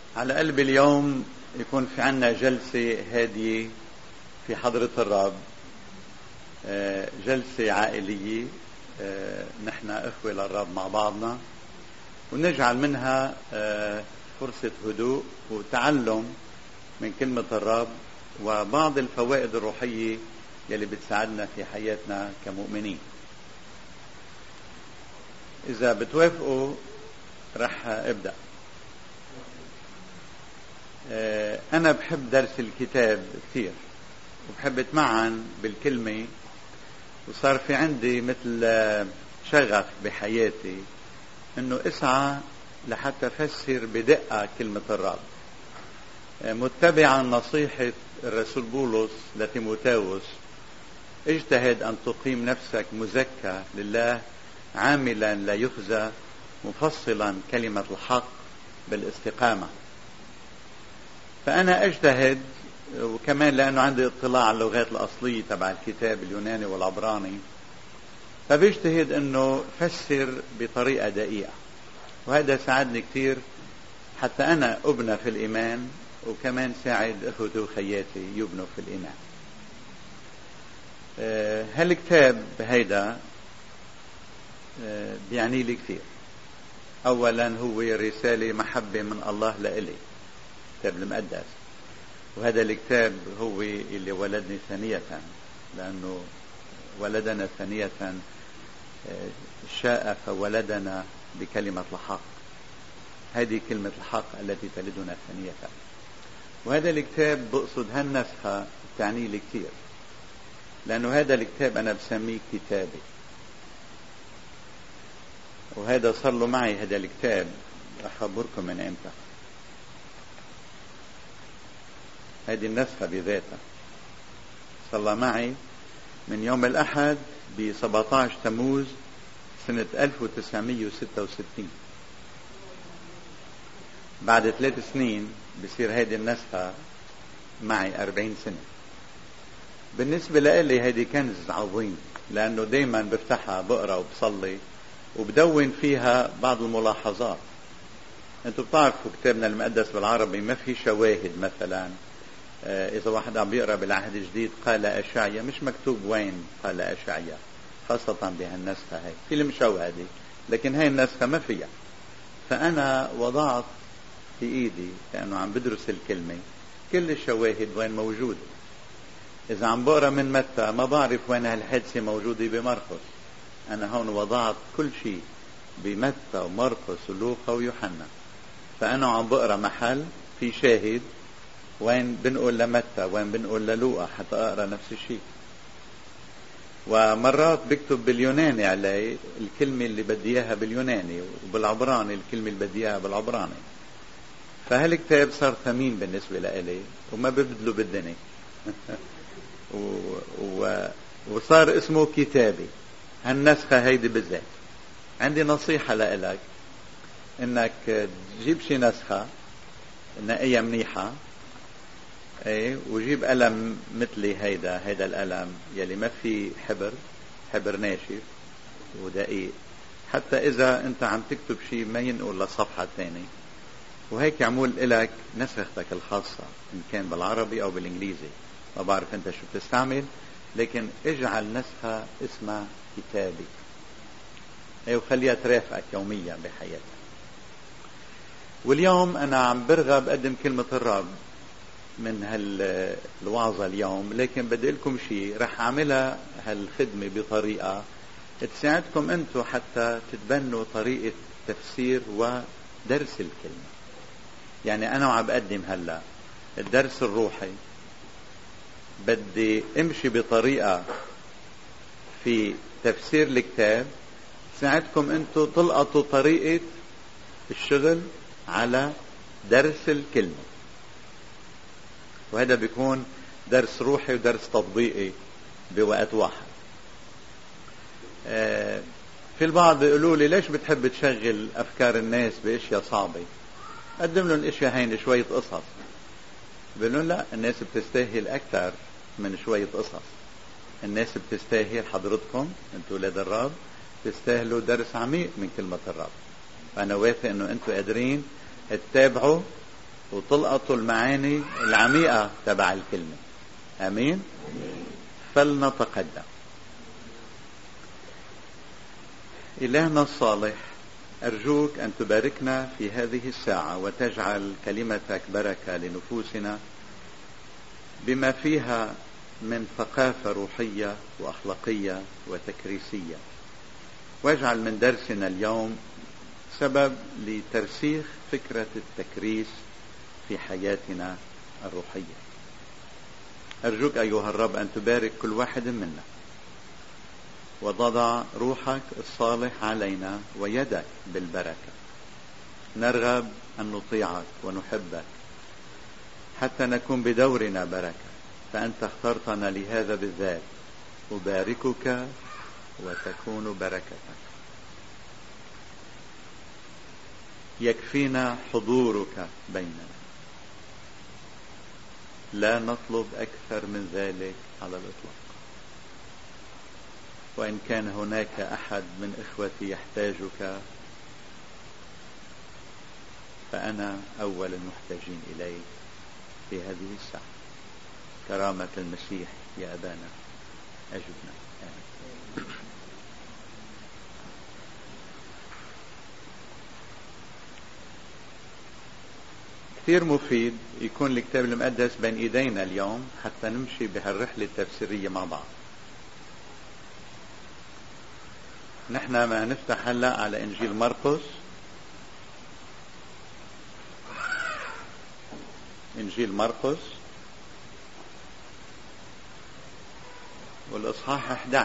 على قلبي اليوم يكون في عنا جلسة هادية في حضرة الرب، جلسة عائلية. نحن إخوة للرب مع بعضنا، ونجعل منها فرصة هدوء وتعلم من كلمة الرب وبعض الفوائد الروحية يلي بتساعدنا في حياتنا كمؤمنين. إذا بتوافقوا رح أبدأ. أنا بحب درس الكتاب كثير وبحب أتمعن بالكلمة، وصار في عندي مثل شغف بحياتي أنه أسعى لحتى أفسر بدقة كلمة الرب، متبعا نصيحة الرسول بولس لتيموثاوس: اجتهد أن تقيم نفسك مزكى لله عاملا لا يخزى مفصلا كلمة الحق بالاستقامة. فأنا أجتهد، وكمان لأنه عندي اطلاع على اللغات الأصلية تبع الكتاب اليوناني والعبراني، فبجتهد أنه فسر بطريقة دقيقة، وهذا ساعدني كتير حتى أنا أبنى في الإيمان، وكمان ساعد أخوتي وخياتي يبنوا في الإيمان. هالكتاب هيدا بيعني لي كثير. أولا هو رسالة محبة من الله لإلي، الكتاب المقدس، وهذا الكتاب هو اللي ولدني ثانية، لأنه ولدنا ثانية، شاء فولدنا بكلمة الحق. هذه كلمة الحق التي تلدنا ثانية. وهذا الكتاب بقصد هالنسخة تعني لي كثير، لأنه هذا الكتاب أنا بسميه كتابي، وهذا صار له معي. هذا الكتاب رح أخبركم من إمتى. هذه النسخة بذاتها صار له معي من يوم الأحد ب 17 تموز سنة 1966. بعد 3 سنين بصير هذه النسخة معي 40 سنة. بالنسبة لي هذه كنز عظيم، لأنه دايما بفتحها بقرأ وبصلي وبدون فيها بعض الملاحظات. انتوا بتعرفوا كتابنا المقدس بالعربي ما في شواهد. مثلا إذا واحد عم بيقرأ بالعهد الجديد قال أشعيا، مش مكتوب وين قال أشعيا، خاصة بهالنسخة هاي في المشوهدة، لكن هاي النسخة ما فيها. فأنا وضعت في إيدي لأنه عم بدرس الكلمة كل الشواهد وين موجودة. إذا عم بقرأ من متى ما بعرف وين هالحادثة موجودة بمرقس، أنا هون وضعت كل شيء بمتى ومرقس ولوقا ويوحنا. فأنا عم بقرأ محل في شاهد وين بنقول لمتى وين بنقول للوقا حتى أقرأ نفس الشيء. ومرات بكتب باليوناني علي الكلمة اللي بدي إياها باليوناني، وبالعبراني الكلمة اللي بدي إياها بالعبراني. فهالكتاب صار ثمين بالنسبة لإلي وما ببدله بالدنيا وصار اسمه كتابي. هالنسخة هيدي بالذات عندي نصيحة لإلك، إنك تجيب شي نسخة نقية منيحة، وجيب قلم مثلي هيدا القلم يلي ما في حبر ناشف ودقيق، حتى إذا أنت عم تكتب شي ما ينقل لصفحة تاني. وهيك عمول إلك نسختك الخاصة، إن كان بالعربي أو بالإنجليزي، ما بعرف أنت شو بتستعمل، لكن اجعل نسخة اسمها كتابي، وخليها ترافقك يوميا بحياتك. واليوم أنا عم برغب أقدم كلمة الرب من هالوعظة اليوم، لكن بدي لكم شيء رح أعملها هالخدمة بطريقة تساعدكم أنتم حتى تتبنوا طريقة تفسير ودرس الكلمة. يعني أنا عم بقدم هلأ الدرس الروحي، بدي امشي بطريقة في تفسير الكتاب تساعدكم أنتم تلقطوا طريقة الشغل على درس الكلمة. وهذا بيكون درس روحي ودرس تطبيقي بوقت واحد. في البعض بيقولوا لي ليش بتحب تشغل أفكار الناس بأشياء صعبة؟ قدم لهم الاشياء هين شوية قصص. بيقولون لا، الناس بتستاهل أكثر من شوية قصص. الناس بتستاهل، حضرتكم انتوا ولاد الرب تستاهلوا درس عميق من كلمة الرب. فأنا واثق أنه أنتوا قادرين تتابعوا وتلقطوا المعاني العميقة تبع الكلمة. امين. فلنتقدم. إلهنا الصالح، أرجوك أن تباركنا في هذه الساعة وتجعل كلمتك بركة لنفوسنا بما فيها من ثقافة روحية وأخلاقية وتكريسية، واجعل من درسنا اليوم سبب لترسيخ فكرة التكريس في حياتنا الروحية. أرجوك أيها الرب أن تبارك كل واحد منا وتضع روحك الصالح علينا ويدك بالبركة. نرغب أن نطيعك ونحبك حتى نكون بدورنا بركة، فأنت اخترتنا لهذا بالذات. أباركك وتكون بركتك. يكفينا حضورك بيننا، لا نطلب أكثر من ذلك على الإطلاق. وإن كان هناك أحد من إخوتي يحتاجك فأنا أول المحتاجين إليك في هذه الساعة. كرامة المسيح يا أبانا أجبنا. كثير مفيد يكون الكتاب المقدس بين إيدينا اليوم حتى نمشي بهالرحلة التفسيرية مع بعض. نحن ما نفتح هلأ على إنجيل مرقس، إنجيل مرقس والإصحاح 11.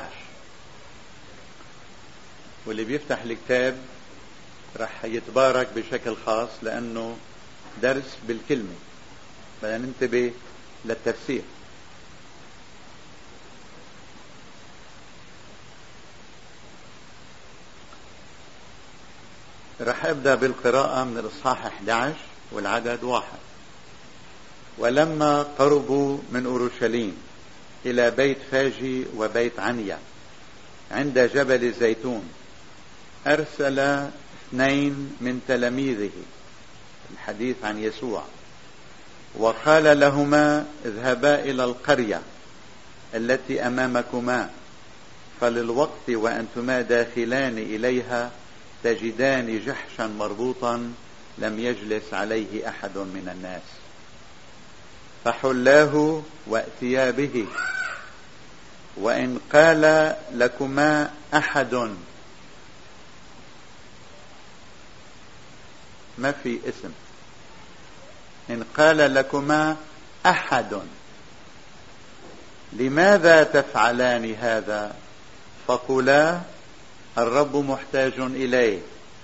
واللي بيفتح الكتاب رح يتبارك بشكل خاص لأنه درس بالكلمة، بدنا ننتبه للتفسير. رح أبدأ بالقراءة من الإصحاح 11 والعدد 1. ولما قربوا من أورشليم إلى بيت فاجي وبيت عنيا عند جبل الزيتون، أرسل 2 من تلاميذه الحديث عن يسوع، وقال لهما: اذهبا إلى القرية التي أمامكما، فللوقت وأنتما داخلان إليها تجدان جحشا مربوطا لم يجلس عليه أحد من الناس، فحلاه وأتيا به. وإن قال لكما أحد، ما في اسم، إن قال لكما أحد لماذا تفعلان هذا، فقولا: الرب محتاج إليه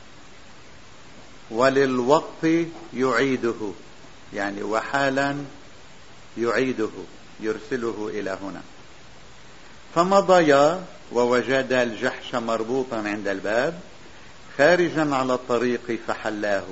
وللوقت يعيده، يعني وحالا يعيده، يرسله إلى هنا. فمضيا ووجدا الجحش مربوطا عند الباب خارجا على الطريق، فحلاه.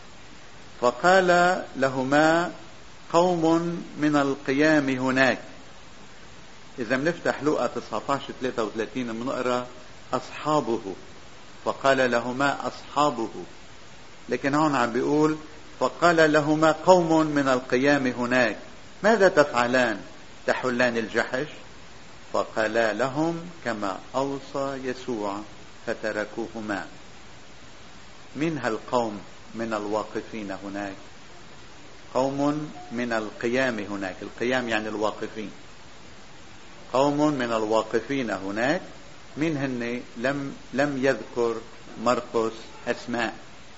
فقال لهما: قوم من القيام هناك. إذا بنفتح لوقا 19:33 بنقرأ أصحابه، فقال لهما أصحابه، لكن هون عم بيقول فقال لهما قوم من القيام هناك، ماذا تفعلان؟ تحلان الجحش؟ فقالا لهم كما أوصى يسوع، فتركوهما. من هالقوم من الواقفين هناك؟ قوم من القيام هناك، القيام يعني الواقفين. قوم من الواقفين هناك، من هن؟ لم يذكر مرقس أسماء.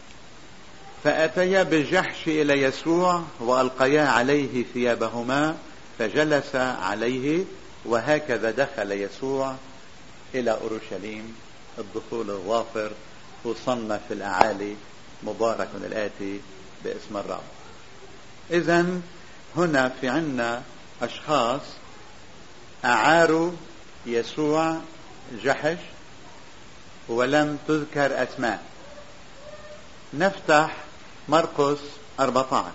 فأتيا بالجحش إلى يسوع وألقيا عليه ثيابهما فجلس عليه، وهكذا دخل يسوع إلى أورشليم الدخول الظافر، وصلنا في الأعالي، مبارك الآتي باسم الرب. إذن هنا في عنا أشخاص أعاروا يسوع جحش ولم تذكر أسماء. نفتح مرقس 14.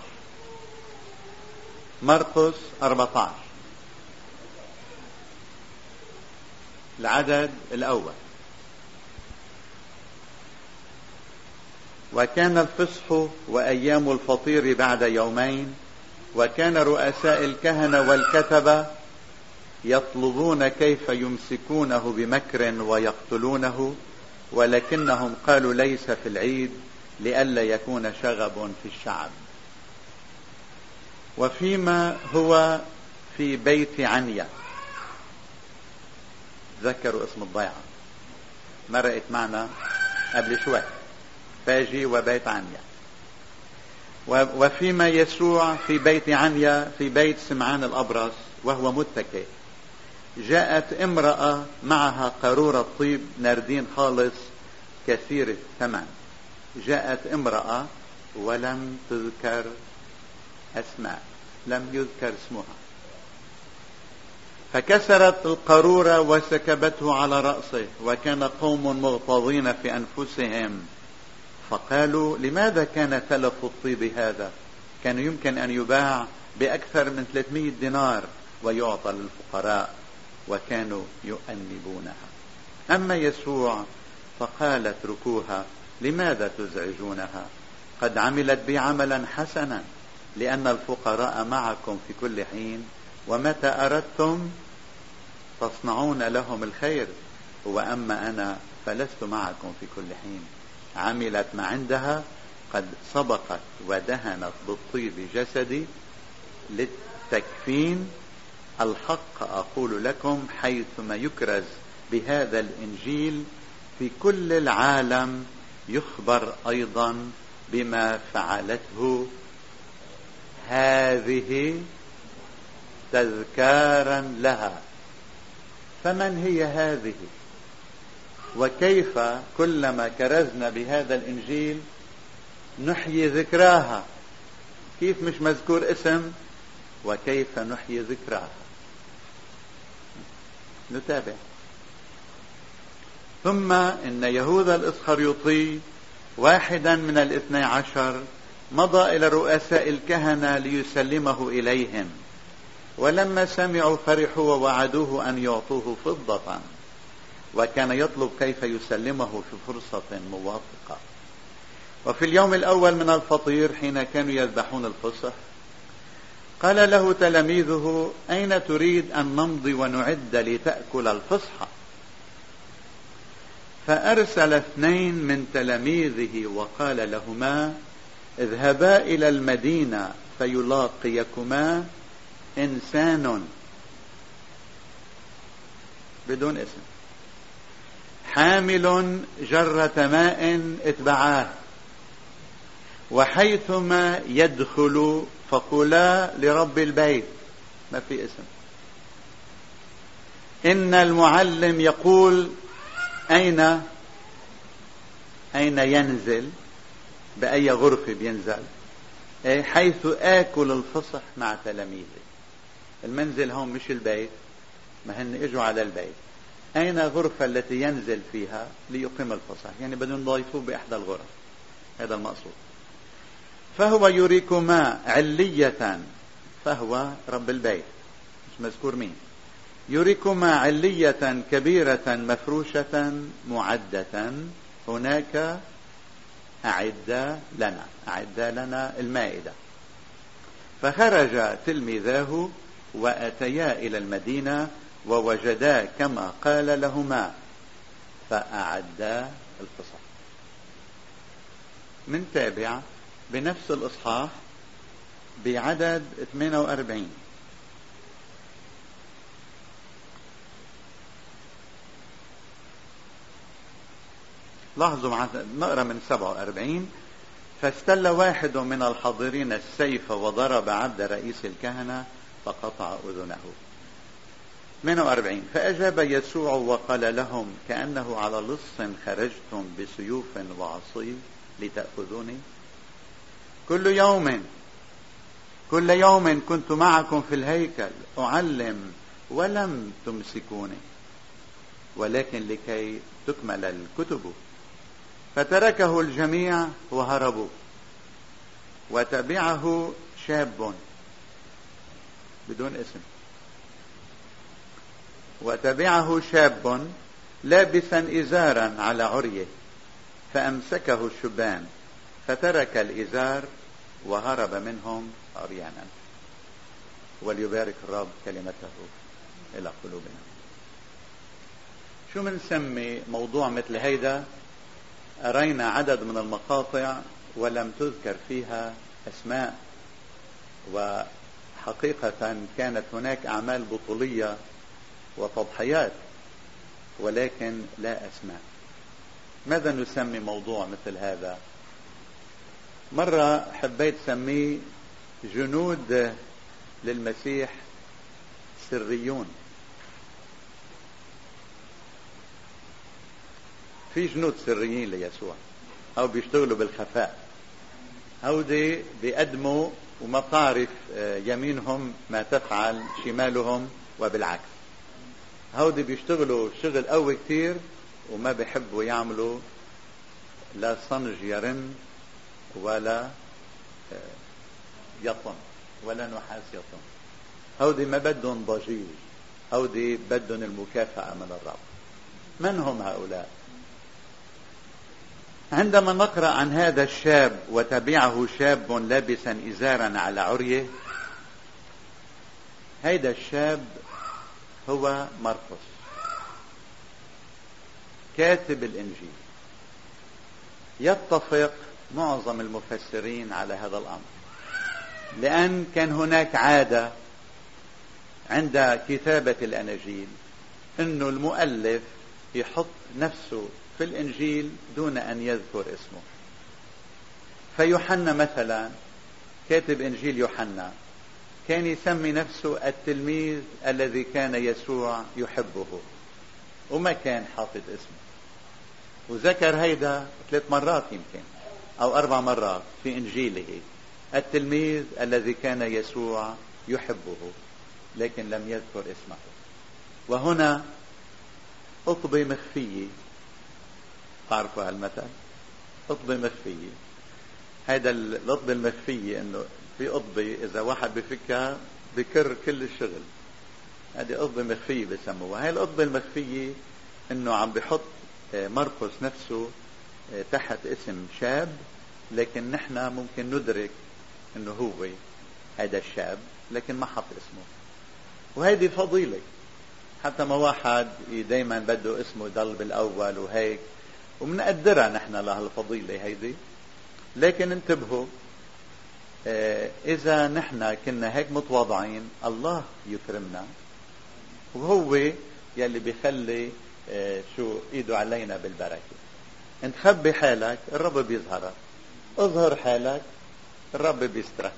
مرقس 14 العدد الأول. وكان الفصح وأيام الفطير بعد يومين، وكان رؤساء الكهنة والكتبة يطلبون كيف يمسكونه بمكر ويقتلونه، ولكنهم قالوا ليس في العيد لئلا يكون شغب في الشعب. وفيما هو في بيت عنيا، ذكروا اسم الضيعة مرقت معنا قبل شوي، فاجي وبيت عنيا. وفيما يسوع في بيت عنيا في بيت سمعان الأبرص وهو متكئ، جاءت امرأة معها قارورة طيب ناردين خالص كثير الثمن. جاءت امرأة ولم تذكر أسماء، لم يذكر اسمها، فكسرت القارورة وسكبته على رأسه، وكان قوم مغتاظين في أنفسهم فقالوا لماذا كان تلف الطيب هذا؟ كان يمكن أن يباع بأكثر من 300 دينار ويعطى للفقراء، وكانوا يؤنبونها. أما يسوع فقال اتركوها، لماذا تزعجونها؟ قد عملت بي عملا حسنا، لأن الفقراء معكم في كل حين، ومتى أردتم تصنعون لهم الخير، وأما أنا فلست معكم في كل حين. عملت ما عندها، قد سبقت ودهنت بالطيب جسدي للتكفين. الحق أقول لكم حيثما يكرز بهذا الإنجيل في كل العالم يخبر أيضا بما فعلته هذه تذكارا لها. فمن هي هذه؟ وكيف كلما كرزنا بهذا الإنجيل نحيي ذكراها؟ كيف مش مذكور اسم وكيف نحيي ذكراها؟ نتابع. ثم إن يهوذا الإسخريوطي واحدا من 12 مضى إلى رؤساء الكهنة ليسلمه إليهم، ولما سمعوا فرحوا ووعدوه أن يعطوه فضة، وكان يطلب كيف يسلمه في فرصة موافقة. وفي اليوم الأول من الفطير حين كانوا يذبحون الفصح قال له تلاميذه أين تريد أن نمضي ونعد لتأكل الفصح؟ فأرسل 2 من تلاميذه وقال لهما اذهبا إلى المدينة فيلاقيكما إنسان بدون اسم حامل جرة ماء اتبعاه، وحيثما يدخل فقولا لرب البيت، ما في اسم، إن المعلم يقول أين ينزل، بأي غرفة بينزل، حيث آكل الفصح مع تلاميذي. المنزل هون مش البيت، ما هن اجوا على البيت، أين غرفة التي ينزل فيها ليقيم الفصح؟ يعني بدهم يضيفوه بإحدى الغرف، هذا المقصود. فهو يريكما علية، فهو رب البيت مش مذكور مين، يريكما علية كبيرة مفروشة معدة، هناك أعد لنا المائدة. فخرج تلميذاه وأتيا إلى المدينة ووجدا كما قال لهما، فأعدا الفصح. من تابع بنفس الإصحاح بعدد 48. لاحظوا نقرأ من 47. فاستل واحد من الحاضرين السيف وضرب عبد رئيس الكهنة فقطع أذنه. 48. فأجاب يسوع وقال لهم كأنه على لص خرجتم بسيوف وعصي لتأخذوني؟ كل يوم كنت معكم في الهيكل أعلم ولم تمسكوني، ولكن لكي تكمل الكتب. فتركه الجميع وهربوا، وتبعه شاب بدون اسم، وتبعه لابسا إزارا على عريه، فأمسكه الشبان فترك الإزار وهرب منهم عريانا. وليبارك الرب كلمته إلى قلوبنا. شو منسمي موضوع مثل هيدا؟ أرينا عدد من المقاطع ولم تذكر فيها أسماء، وحقيقة كانت هناك أعمال بطولية وتضحيات ولكن لا أسماء. ماذا نسمي موضوع مثل هذا؟ مرة حبيت سميه جنود للمسيح سريون. في جنود سريين ليسوع أو بيشتغلوا بالخفاء، هودي بيقدموا وما بتعرف يمينهم ما تفعل شمالهم وبالعكس. هودي بيشتغلوا شغل قوي كتير وما بيحبوا يعملوا لا صنج يرن ولا يطن ولا نحاس يطن. هودي ما بدهم ضجيج، هودي بدهم المكافأة من الرب. من هم هؤلاء؟ عندما نقرأ عن هذا الشاب وتبعه شاب لابسا إزارا على عريه، هيدا الشاب هو مرقس كاتب الإنجيل. يتفق معظم المفسرين على هذا الأمر، لأن كان هناك عادة عند كتابة الأناجيل أنه المؤلف يحط نفسه في الإنجيل دون أن يذكر اسمه. فيوحنا مثلا كاتب إنجيل يوحنا كان يسمي نفسه التلميذ الذي كان يسوع يحبه وما كان حاطط اسمه، وذكر هيدا 3 مرات يمكن أو 4 مرات في إنجيله، التلميذ الذي كان يسوع يحبه، لكن لم يذكر اسمه. وهنا قطبة مخفية، تعرفوا هالمثل؟ قطبة مخفية. هذا القطبة المخفية انه في قطبة اذا واحد بفكها بكر كل الشغل. هذه قطبة مخفية بسموها. هاي القطبة المخفية انه عم بحط مرقس نفسه تحت اسم شاب، لكن نحن ممكن ندرك انه هو هذا الشاب لكن ما حط اسمه. وهذه فضيلة، حتى ما واحد دايما بده اسمه يضل بالاول وهيك، ومنقدرها نحن لهالفضيلة هيدي. لكن انتبهوا، اذا نحن كنا هيك متواضعين الله يكرمنا، وهو يلي بيخلي شو ايده علينا بالبركة. انت خبي حالك الرب بيظهرك، اظهر حالك الرب بيسترك.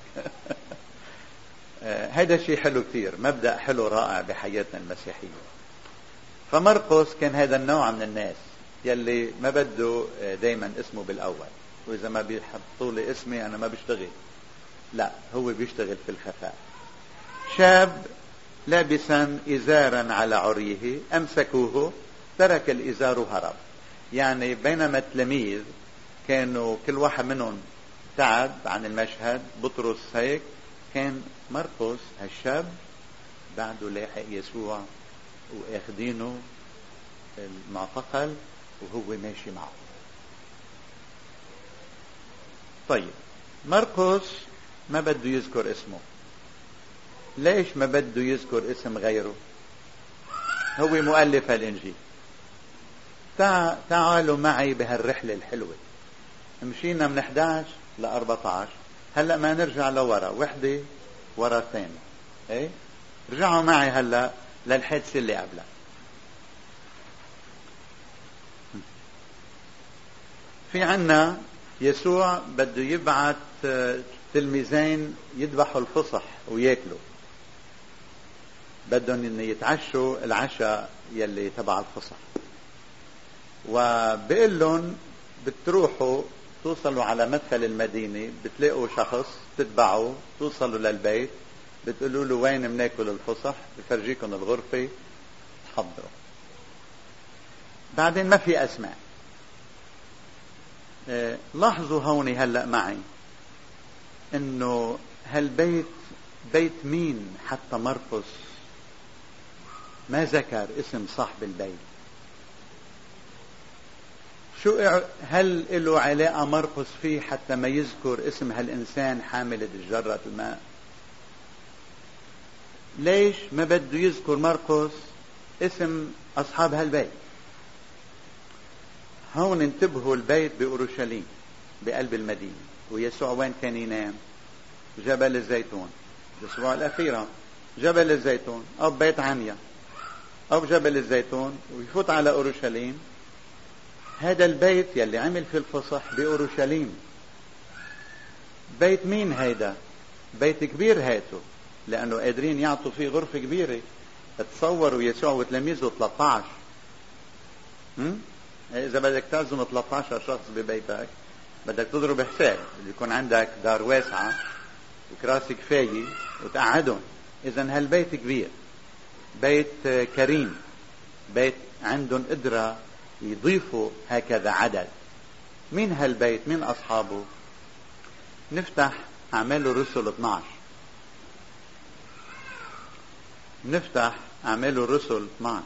هيدا شيء حلو كتير، مبدأ حلو رائع بحياتنا المسيحية. فمرقس كان هذا النوع من الناس يلي ما بده دايما اسمه بالاول، واذا ما بيحطوا لي اسمي انا ما بشتغل. لا، هو بيشتغل في الخفاء. شاب لابسا ازارا على عريه، امسكوه، ترك الازار وهرب. يعني بينما التلاميذ كانوا كل واحد منهم تعب عن المشهد، بطرس هيك، كان مرقس هالشاب بعده لاحق يسوع واخدينه المعتقل وهو ماشي معه. طيب، مرقس ما بده يذكر اسمه. ليش ما بده يذكر اسم غيره؟ هو مؤلف الإنجيل. تعالوا معي بهالرحلة الحلوة. مشينا من 11 ل 14، هلأ ما نرجع لورا، وحدة ورا الثانية. ايه، رجعوا معي هلأ للحادثة اللي قبلها. في عنا يسوع بده يبعث تلميذين يذبحوا الفصح وياكلوا، بدهم ان يتعشوا العشاء يلي تبع الفصح. وبقول لهم بتروحوا توصلوا على مدخل المدينة، بتلاقوا شخص تتبعوا، توصلوا للبيت، بتقولوا له وين بناكل الفصح، بفرجيكم الغرفة، تحضروا. بعدين ما في اسماء. لاحظوا هوني هلأ معي انه هالبيت بيت مين؟ حتى مرقس ما ذكر اسم صاحب البيت. هل له علاقة مرقس فيه حتى ما يذكر اسم هالإنسان حامل جرة الماء؟ ليش ما بده يذكر مرقس اسم أصحاب هالبيت؟ هون انتبهوا، البيت بأورشليم بقلب المدينة، ويسوع وين كان ينام؟ جبل الزيتون. الأسبوع الأخير جبل الزيتون أو بيت عنيا أو جبل الزيتون، ويفوت على أورشليم. هذا البيت يلي عمل في الفصح بأورشليم بيت مين هيدا؟ بيت كبير هاته، لأنه قادرين يعطوا فيه غرفة كبيرة. تصوروا يسوع وتلاميذه 13. إذا بدك تعزم 13 شخص ببيتك بدك تضرب حساب، بده يكون عندك دار واسعة وكراسي كفاية وتقعدهم. إذن هالبيت كبير، بيت كريم، بيت عندهم قدرة يضيفوا هكذا عدد. مين هالبيت؟ مين أصحابه؟ نفتح أعمال الرسل 12. نفتح أعمال الرسل 12.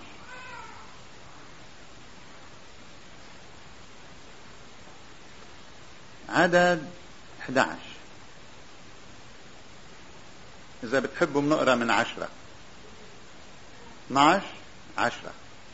عدد 11. إذا بتحبوا بنقرأ من 10. 12 10.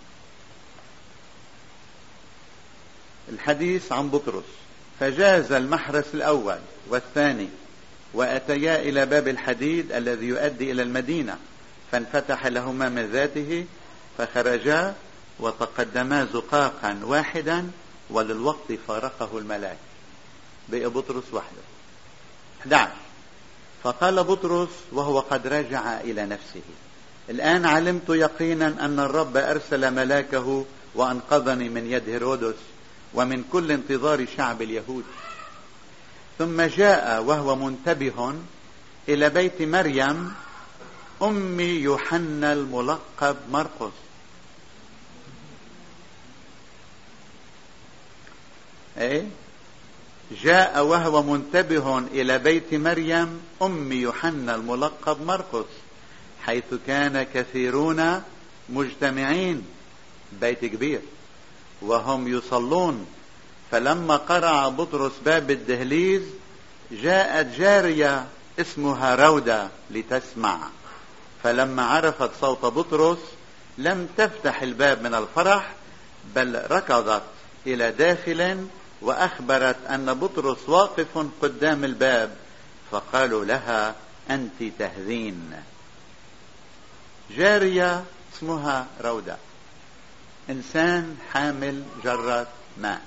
الحديث عن بطرس. فجاز المحرس الأول والثاني وأتيا إلى باب الحديد الذي يؤدي إلى المدينة، فانفتح لهما من ذاته، فخرجا وتقدما زقاقا واحدا، وللوقت فارقه الملاك. بقي بطرس وحده. 11. فقال بطرس وهو قد رجع إلى نفسه: الآن علمت يقينا أن الرب أرسل ملاكه وأنقذني من يد هيرودس ومن كل انتظار شعب اليهود. ثم جاء وهو منتبه إلى بيت مريم أم يوحنا الملقب مرقس. جاء وهو منتبه إلى بيت مريم أم يوحنا الملقب مرقس، حيث كان كثيرون مجتمعين، بيت كبير، وهم يصلون. فلما قرع بطرس باب الدهليز جاءت جارية اسمها رودة لتسمع، فلما عرفت صوت بطرس لم تفتح الباب من الفرح، بل ركضت إلى داخل وأخبرت أن بطرس واقف قدام الباب، فقالوا لها: أنت تهذين. جارية اسمها رودة، إنسان حامل جرة ماء.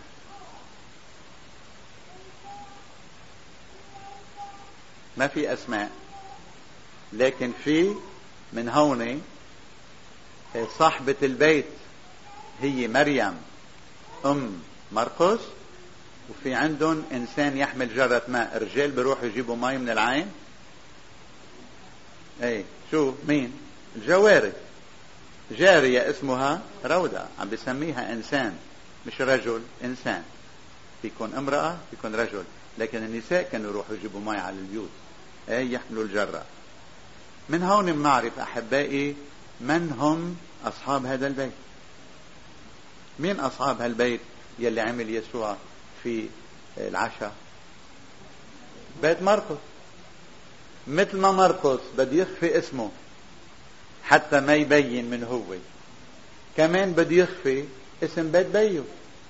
ما في أسماء، لكن في من هون صاحبة البيت هي مريم أم مرقس، وفي عندهم إنسان يحمل جرة ماء. الرجال بيروحوا يجيبوا ماء من العين. شو مين؟ الجواري. جارية اسمها رودة، عم بسميها إنسان، مش رجل، إنسان. يكون امرأة يكون رجل، لكن النساء كانوا يروحوا يجيبوا ماء على البيوت، يحملوا الجرة. من هون بنعرف أحبائي من هم أصحاب هذا البيت. مين أصحاب هالبيت يلي عمل يسوع في العشاء؟ بيت مرقس. مثل ما مرقس بده يخفي اسمه حتى ما يبين من هو، كمان بده يخفي اسم بيت بيو.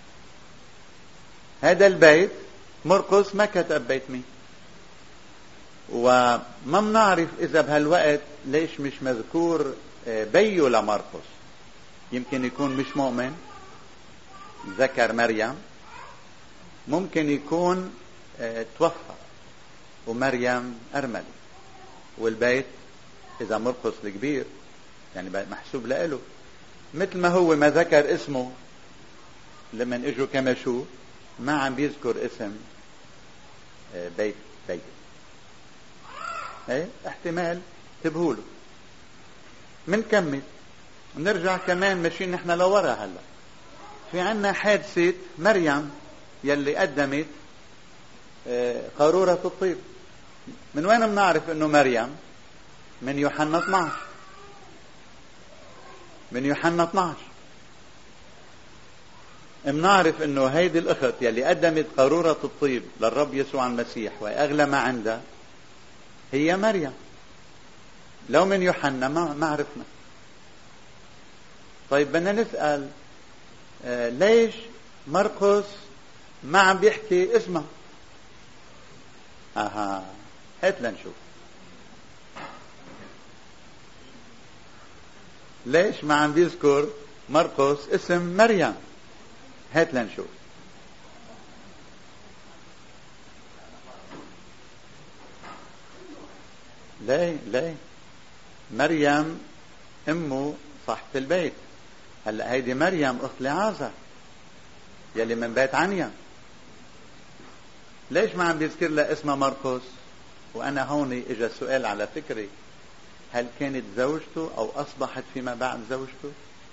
هذا البيت مرقس ما كتب بيت مين، وما بنعرف إذا بهالوقت ليش مش مذكور بيو لمرقس. يمكن يكون مش مؤمن، ذكر مريم، ممكن يكون توفى ومريم أرملة، والبيت إذا مرقس الكبير يعني محسوب له، مثل ما هو ما ذكر اسمه لمن اجوا كما شو ما عم بيذكر اسم بيت. احتمال تبهوله. منكمل نرجع كمان ماشيين نحن لورا. هلا في عنا حادثة مريم يلي قدمت قارورة الطيب. من وين بنعرف انه مريم؟ من يوحنا 12. من يوحنا 12 بنعرف انه هيدي الاخت يلي قدمت قارورة الطيب للرب يسوع المسيح واغلى ما عندها هي مريم. لو من يوحنا ما عرفنا. طيب بدنا نسأل ليش مرقس ما عم بيحكي اسمها؟ هات لنشوف. ليش ما عم بيذكر مرقس اسم مريم؟ هات لنشوف. ليه مريم امه صاحبة البيت. هلا هيدي مريم اخت لعازر يلي من بيت عنيا. ليش ما عم بيذكر لها اسمها مرقس؟ وانا هون اجا سؤال على فكري، هل كانت زوجته او اصبحت فيما بعد زوجته؟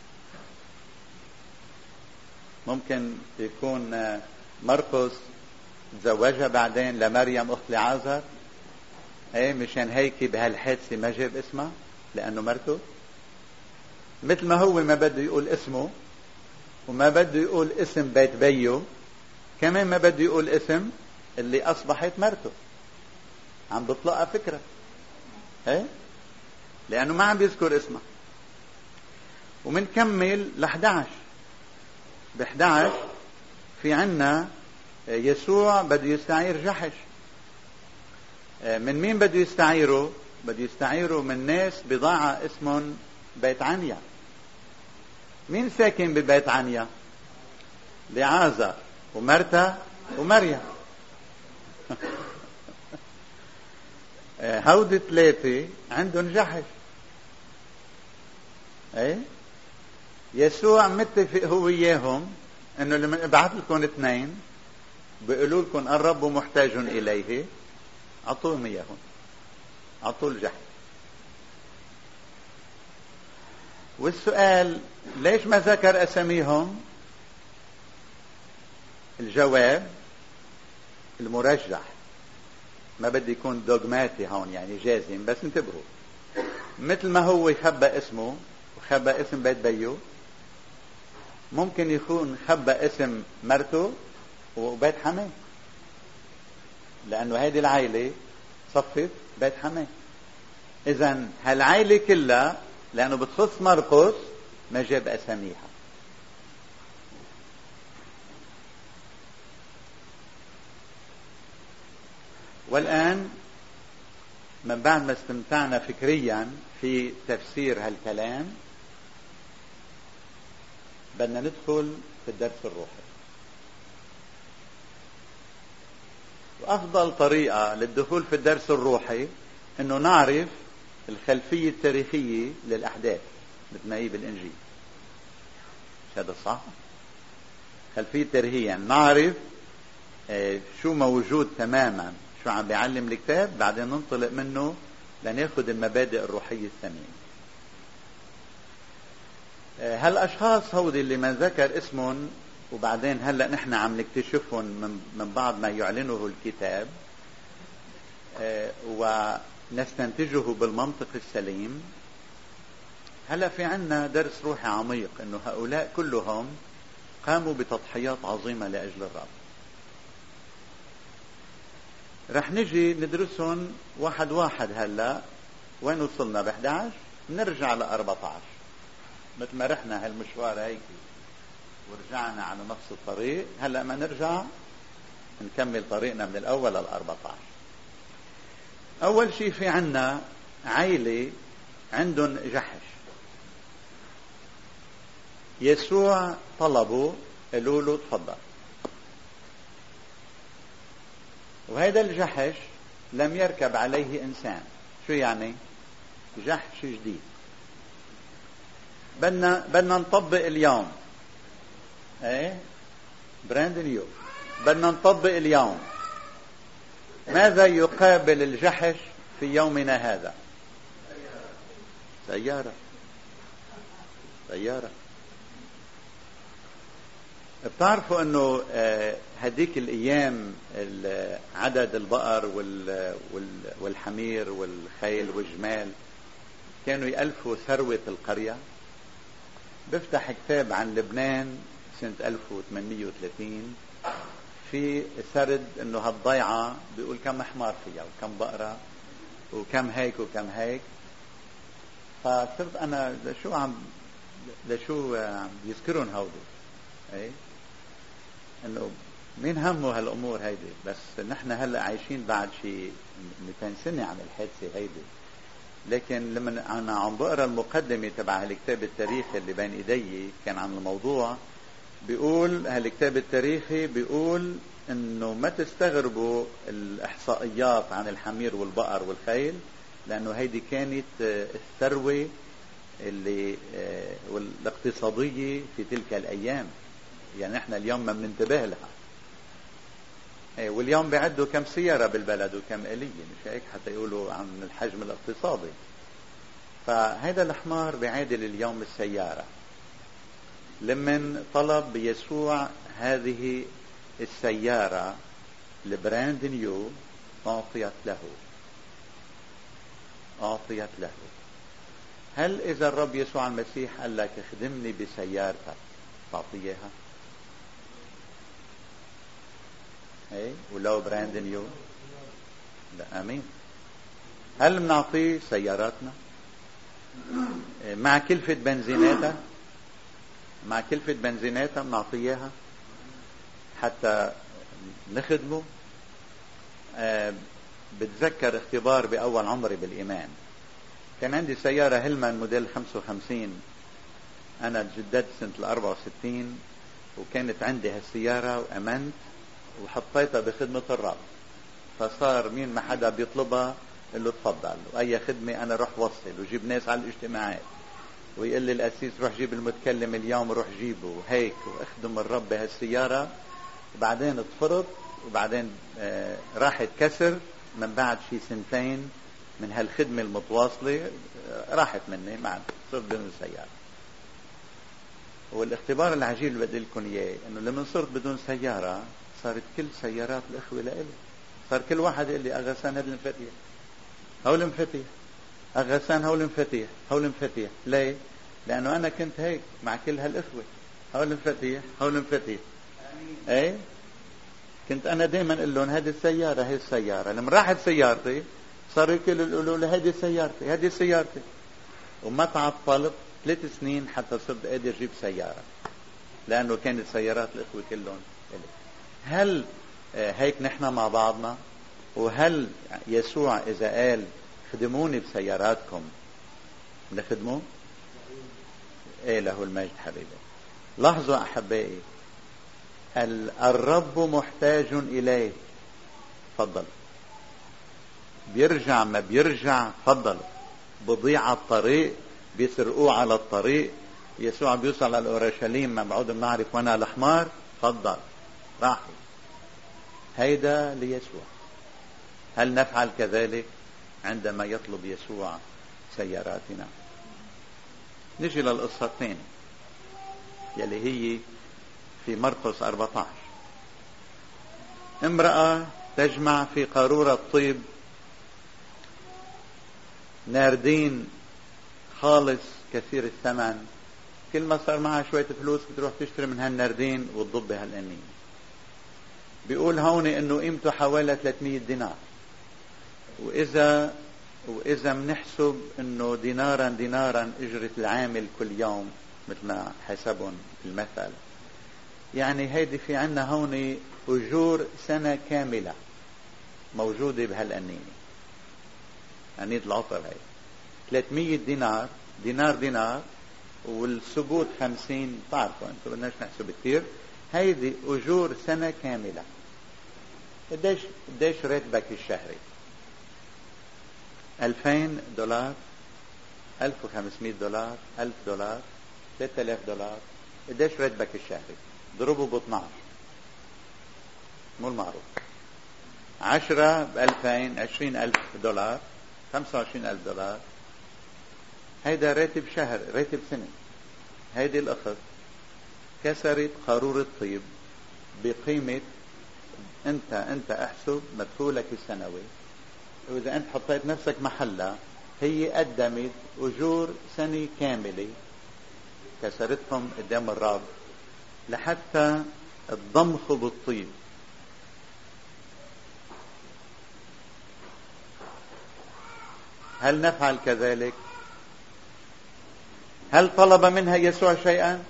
ممكن يكون مرقس تزوجها بعدين لمريم اخت لعازر، مشان هيك بهالحادثة ما جاب اسمها لانه مرته. مثل ما هو ما بده يقول اسمه وما بده يقول اسم بيت بيو، كمان ما بده يقول اسم اللي اصبحت مرته. عم بطلقها فكرة لانه ما عم بيذكر اسمها. ومنكمل ل11. ب11 في عنا يسوع بده يستعير جحش. من مين بده يستعيره؟ بده يستعيره من ناس بضاعة اسمهم بيت عنيا. مين ساكن ببيت عنيا؟ لعازر ومرتا ومريم. هودي 3 عندهم جحش. يسوع متفق هو وياهم انه لما ابعث لكم 2 بيقولوا لكم الرب محتاج اليه، اعطوهم اياهم، اعطوا الجحش. والسؤال ليش ما ذكر اساميهم؟ الجواب المرجح، ما بدي يكون دوغماتي هون يعني جازم، بس انتبهوا. مثل ما هو يخبى اسمه وخبى اسم بيت بيو، ممكن يكون خبى اسم مرته وبيت حماه، لانه هذه العائلة صفت بيت حماه. اذا هالعائلة كلها لانه بتخص مرقس ما جاب اساميها. والآن من بعد ما استمتعنا فكريا في تفسير هالكلام، بدنا ندخل في الدرس الروحي. وأفضل طريقة للدخول في الدرس الروحي أنه نعرف الخلفية التاريخية للأحداث مثل ما هي بالإنجيل. مش هذا صح؟ خلفية تاريخية نعرف شو موجود تماما، شو عم بيعلم الكتاب، بعدين ننطلق منه لناخد المبادئ الروحية الثانية. هالأشخاص هودي اللي ما ذكر اسمهم وبعدين هلأ نحن عم نكتشفهم من بعض ما يعلنه الكتاب ونستنتجه بالمنطق السليم. هلأ في عنا درس روحي عميق انه هؤلاء كلهم قاموا بتضحيات عظيمة لأجل الرب. رح نجي ندرسهم واحد واحد. هلا وين وصلنا؟ ب11 نرجع ل14 مثل ما رحنا هالمشوار هيك ورجعنا على نفس الطريق. هلا ما نرجع نكمل طريقنا من الاول لل14. اول شيء في عنا عائلة عندهم جحش. يسوع طلبوا، قالوا له تفضل. وهذا الجحش لم يركب عليه إنسان. شو يعني؟ جحش جديد. بدنا نطبق اليوم. براند نيو. بدنا نطبق اليوم. ماذا يقابل الجحش في يومنا هذا؟ سيارة. بتعرفوا انه هديك الايام عدد البقر والحمير والخيل والجمال كانوا يألفوا ثروة القرية. بفتح كتاب عن لبنان سنة 1830 في سرد انه هالضيعة بيقول كم حمار فيها وكم بقرة وكم هيك وكم هيك. فصرت انا لشو عم يذكرون هودي، اي انه مين همه هالامور هيدي. بس نحن هلا عايشين بعد شي 200 سنة عن الحادثة هيدي. لكن لما انا عم بقرا المقدمة تبع هالكتاب التاريخي اللي بين ايدي كان عن الموضوع، بيقول هالكتاب التاريخي بيقول انه ما تستغربوا الاحصائيات عن الحمير والبقر والخيل، لانه هيدي كانت الثروة اللي والاقتصادية في تلك الايام. يعني احنا اليوم ما بننتبه لها. واليوم بيعدوا كم سيارة بالبلد وكم آلية، مش هيك حتى يقولوا عن الحجم الاقتصادي. فهذا الحمار بيعادل اليوم السيارة. لمن طلب يسوع هذه السيارة البراند نيو أعطيت له. هل إذا الرب يسوع المسيح قال لك اخدمني بسيارتك تعطيها؟ ايه ولو براند نيو؟ لا. امين. هل بنعطيه سياراتنا مع كلفة بنزيناتها بنعطيها حتى نخدمه؟ بتذكر اختبار بأول عمري بالإيمان. كان عندي سيارة هيلمان موديل 55. أنا تجددت سنة 64 وكانت عندي هالسيارة وأمنت وحطيتها بخدمة الرب. فصار مين ما حدا بيطلبها قل له تفضل، وأي خدمة أنا روح وصل وجيب ناس على الاجتماعات، ويقول لي الأسيس روح جيب المتكلم اليوم روح جيبه وهيك، وأخدم الرب بهالسيارة. وبعدين اطفرت، وبعدين راحت كسر من بعد شي 2 سنين من هالخدمة المتواصلة. راحت مني ما صرت بدون سيارة. والاختبار العجيب اللي بدي لكم اياه انه لما صرت بدون سيارة صارت كل سيارات الاخوة لإلي. صار كل واحد يقول لي اغسان هذا المفاتيح، هول المفاتيح، اغسان هول المفاتيح. ليه؟ لانه انا كنت هيك مع كل هالاخوة، هول المفاتيح. ايه كنت انا دائما اقول لهم هذه السيارة هي السيارة. لما راحت سيارتي صاروا يقولوا لي هذه سيارتي. وما تعطلت 3 سنين حتى صرت قادر اجيب سيارة، لانه كانت سيارات الاخوة كلهم إلي. هل هيك نحن مع بعضنا؟ وهل يسوع اذا قال خدموني بسياراتكم نخدمه؟ ايه له المجد حبيبي. لاحظوا احبائي، الرب محتاج اليه. تفضل. بيرجع ما بيرجع، تفضل. بضيع على الطريق، بيسرقوه على الطريق. يسوع بيوصل على اورشليم ما بعود بنعرف وين الحمار، تفضل راحوا. هيدا ليسوع. هل نفعل كذلك عندما يطلب يسوع سياراتنا؟ نجي للقصة الثانية يلي هي في مرقس 14. امرأة تجمع في قارورة طيب ناردين خالص كثير الثمن. كل ما صار معها شوية فلوس بتروح تشتري من هالناردين وتضب هالقنين. بيقول هون انه قيمته حوالي 300 دينار. واذا منحسب انه دينارا اجرة العامل كل يوم مثل ما حسبهم في المثل، يعني هيدي في عنا هون اجور سنة كاملة موجودة بهالقنينة. قنية العطر هي 300 دينار والسقوط 50. تعرفوا انتم بدناش نحسب كثير. هيدي اجور سنة كاملة. قديش راتبك الشهري؟ $2000، $1500، $1000، $3000. قديش راتبك الشهري؟ ضربه ب12. مو المعروف. 10 ب2000، $20,000، $25,000. هيدا راتب شهر، راتب سنة. هيدي الأخت كسرت قارورة طيب بقيمة، انت احسب مدخولك السنوي، واذا انت حطيت نفسك محلها هي قدمت اجور سنة كاملة كسرتهم قدام الرب لحتى تضمخوا بالطيب. هل نفعل كذلك؟ هل طلب منها يسوع شيئا؟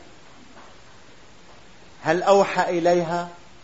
هل أوحى إليها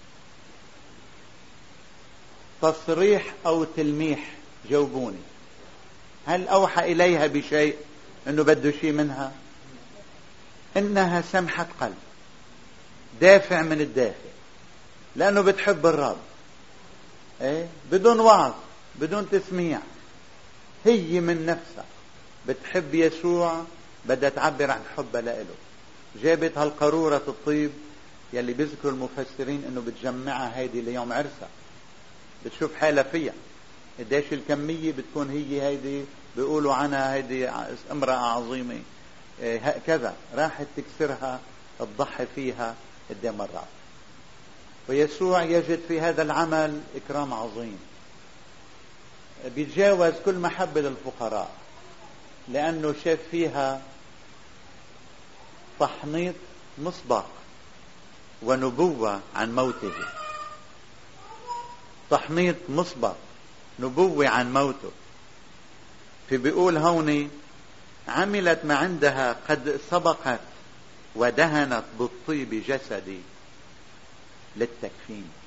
تصريح أو تلميح؟ جاوبوني. هل أوحى إليها بشيء أنه بده شيء منها؟ إنها سمحة قلب، دافع من الداخل، لأنه بتحب الرب. إيه؟ بدون وعظ، بدون تسميع، هي من نفسها بتحب يسوع، بدها تعبر عن حبها لإله. جابت هالقارورة الطيب يلي بيذكروا المفسرين انه بتجمعها هيدي ليوم عرسها، بتشوف حالها فيها قديش الكمية بتكون. هي هيدي بيقولوا عنها هيدي امرأة عظيمة، هكذا راحت تكسرها، تضحي فيها قدام الرب. ويسوع يجد في هذا العمل إكرام عظيم، بيتجاوز كل محبة للفقراء، لأنه شاف فيها تحنيط مسبق ونبوة عن موته. تحنيط مسبق، نبوة عن موته. في بيقول هوني عملت ما عندها قد سبقت ودهنت بالطيب جسدي للتكفين.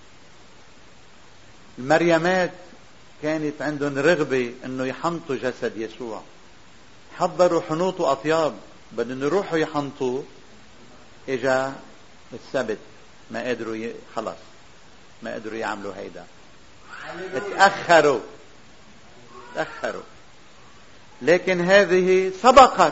المريمات كانت عندهم رغبة انه يحنطوا جسد يسوع، حضروا حنوط واطياب، بدهم يروحوا يحنطوه. اجا السبت ما قدروا خلص ما قدروا يعملوا هيدا، اتأخروا. لكن هذه سبقت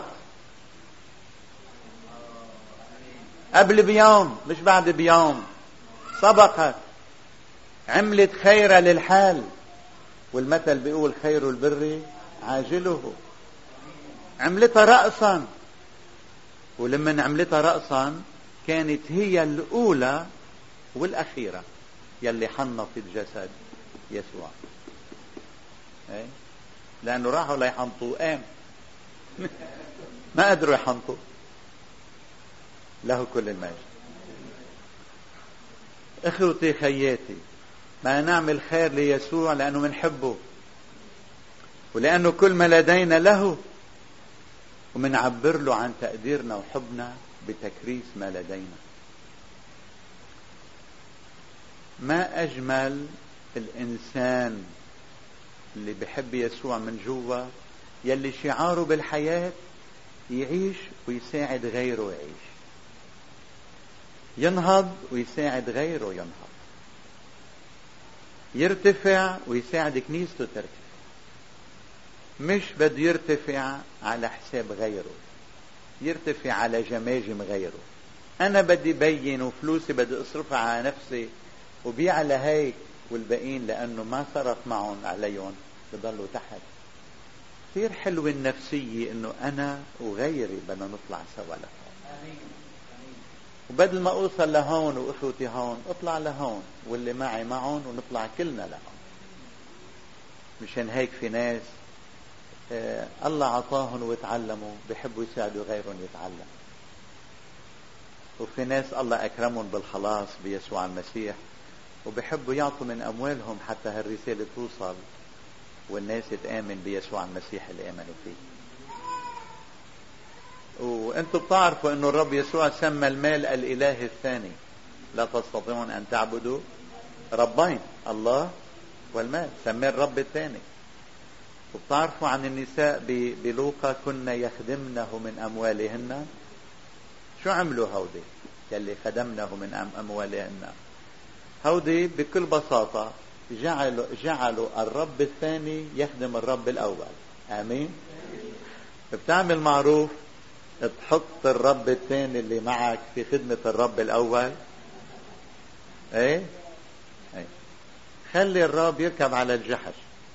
قبل بيوم، مش بعد بيوم، سبقت، عملت خيرا للحال. والمثل بيقول خير البر عاجله. عملتها رأسا، ولما عملتها رأسا كانت هي الأولى والأخيرة يلي حنطت جسد يسوع. لأنه راحوا ليحنطوا قام ما قدروا يحنطوا. له كل المجد. اخوتي خياتي، ما نعمل خير ليسوع لأنه منحبه، ولأنه كل ما لدينا له، ومنعبر له عن تقديرنا وحبنا بتكريس ما لدينا. ما أجمل الإنسان اللي بيحب يسوع من جوا، يلي شعاره بالحياة يعيش ويساعد غيره يعيش، ينهض ويساعد غيره ينهض، يرتفع ويساعد كنيسته ترتفع. مش بده يرتفع على حساب غيره، يرتفع على جماجم غيره. أنا بدي بين وفلوسي بدي أصرفها على نفسي وبيعلى هيك، والباقين لأنه ما صرف معهم عليهم بضلوا تحت. كثير حلوة النفسية إنه أنا وغيري بدنا نطلع سوا لهون، وبدل ما أوصل لهون وإخوتي هون أطلع لهون، واللي معي معهم، ونطلع كلنا لهون. مشان هيك في ناس الله عطاهم ويتعلموا بيحبوا يساعدوا غيرهم يتعلم، وفي ناس الله أكرمهم بالخلاص بيسوع المسيح وبيحبوا يعطوا من أموالهم حتى هالرسالة توصل والناس تآمن بيسوع المسيح اللي آمنوا فيه. وانتم بتعرفوا انه الرب يسوع سمى المال الإله الثاني. لا تستطيعون أن تعبدوا ربين، الله والمال، سماه الرب الثاني. وبتعرفوا عن النساء بلوقا كنا يخدمنه من أموالهن. شو عملوا هودي يلي خدمنه من أموالهن؟ هودي بكل بساطة جعلوا الرب الثاني يخدم الرب الأول. آمين. بتعمل معروف تحط الرب الثاني اللي معك في خدمة الرب الأول. ايه خلي الرب يركب على الجحش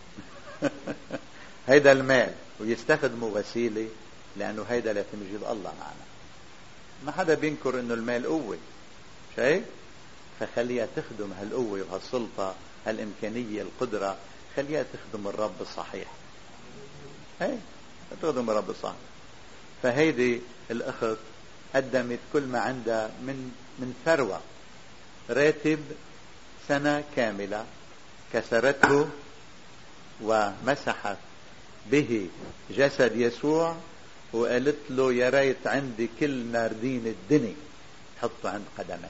هيدا المال ويستخدمه وسيلة، لأنه هيدا لا تمجيد الله معنا. ما حدا بينكر انه المال قوة، شايف؟ فخليها تخدم هالقوة وهالسلطة، هالإمكانية، القدرة، خليها تخدم الرب الصحيح. تخدم الرب الصحيح. فهيدي الأخت قدمت كل ما عندها من من ثروة راتب سنة كاملة كسرته ومسحت به جسد يسوع وقالت له يا ريت عندي كل ناردين الدنيا حطه عند قدمي.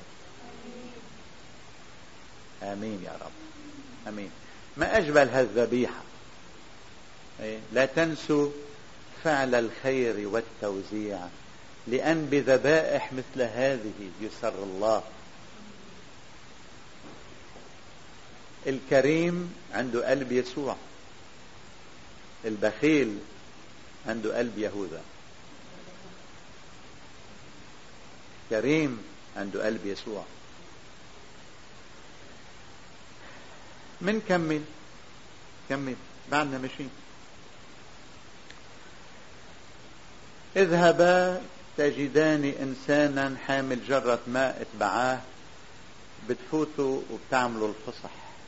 آمين يا رب، آمين. ما أجمل هالذبيحة. لا تنسوا فعل الخير والتوزيع لأن بذبائح مثل هذه يسر الله. الكريم عنده قلب يسوع، البخيل عنده قلب يهوذا. كريم عنده قلب يسوع. كمل بعدنا ماشيين. اذهبا تجدان إنسانا حامل جرة ماء اتبعاه. بتفوتوا وبتعملوا الفصح.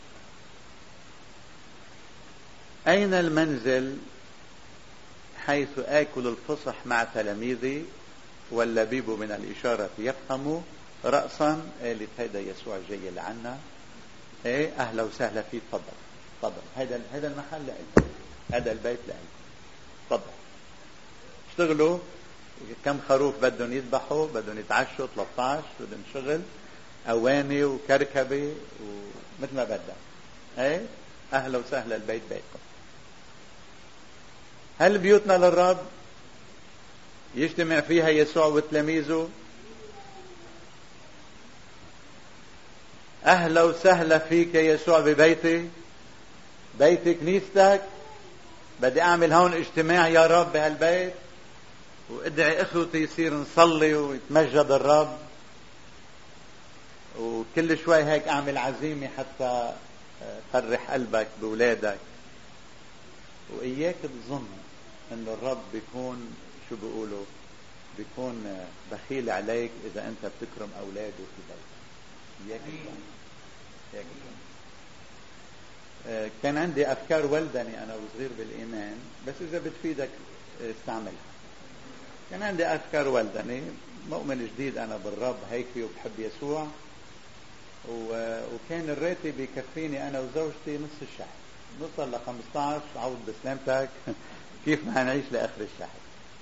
أين المنزل حيث آكل الفصح مع تلاميذي؟ واللبيب من الإشارة يفهم رأسا. قالت هيدا يسوع جاي لعنا. أهلا وسهلا فيه. تفضل. هيدا المحل لأيك، هذا البيت لأيك. تفضل اشتغلوا. كم خروف بدهم يذبحوا؟ بدهم يتعشوا 13. بدهم شغل أواني وكركبة ومثل ما بدك. أهلا وسهلا البيت بيتكم. هل بيوتنا للرب يجتمع فيها يسوع وتلاميذه؟ أهلا وسهلا فيك يا يسوع ببيتي، بيت كنيستك. بدي أعمل هون اجتماع يا رب بهالبيت، وادعي اخوتي يصير نصلي ويتمجد الرب، وكل شوي هيك اعمل عزيمة حتى فرح قلبك بولادك. وإياك تظن انه الرب بيكون شو بيقولوا بيكون بخيل عليك اذا انت بتكرم اولاده في بيتك. إياك كان عندي افكار ولدني انا وصغير بالايمان، بس اذا بتفيدك استعملها. كان عندي افكار ولدني، مؤمن جديد انا بالرب هيك وبحب يسوع، وكان الراتب يكفيني انا وزوجتي نص الشهر. نوصل ل 15 عوض بسلامتك كيف ما هنعيش لاخر الشهر.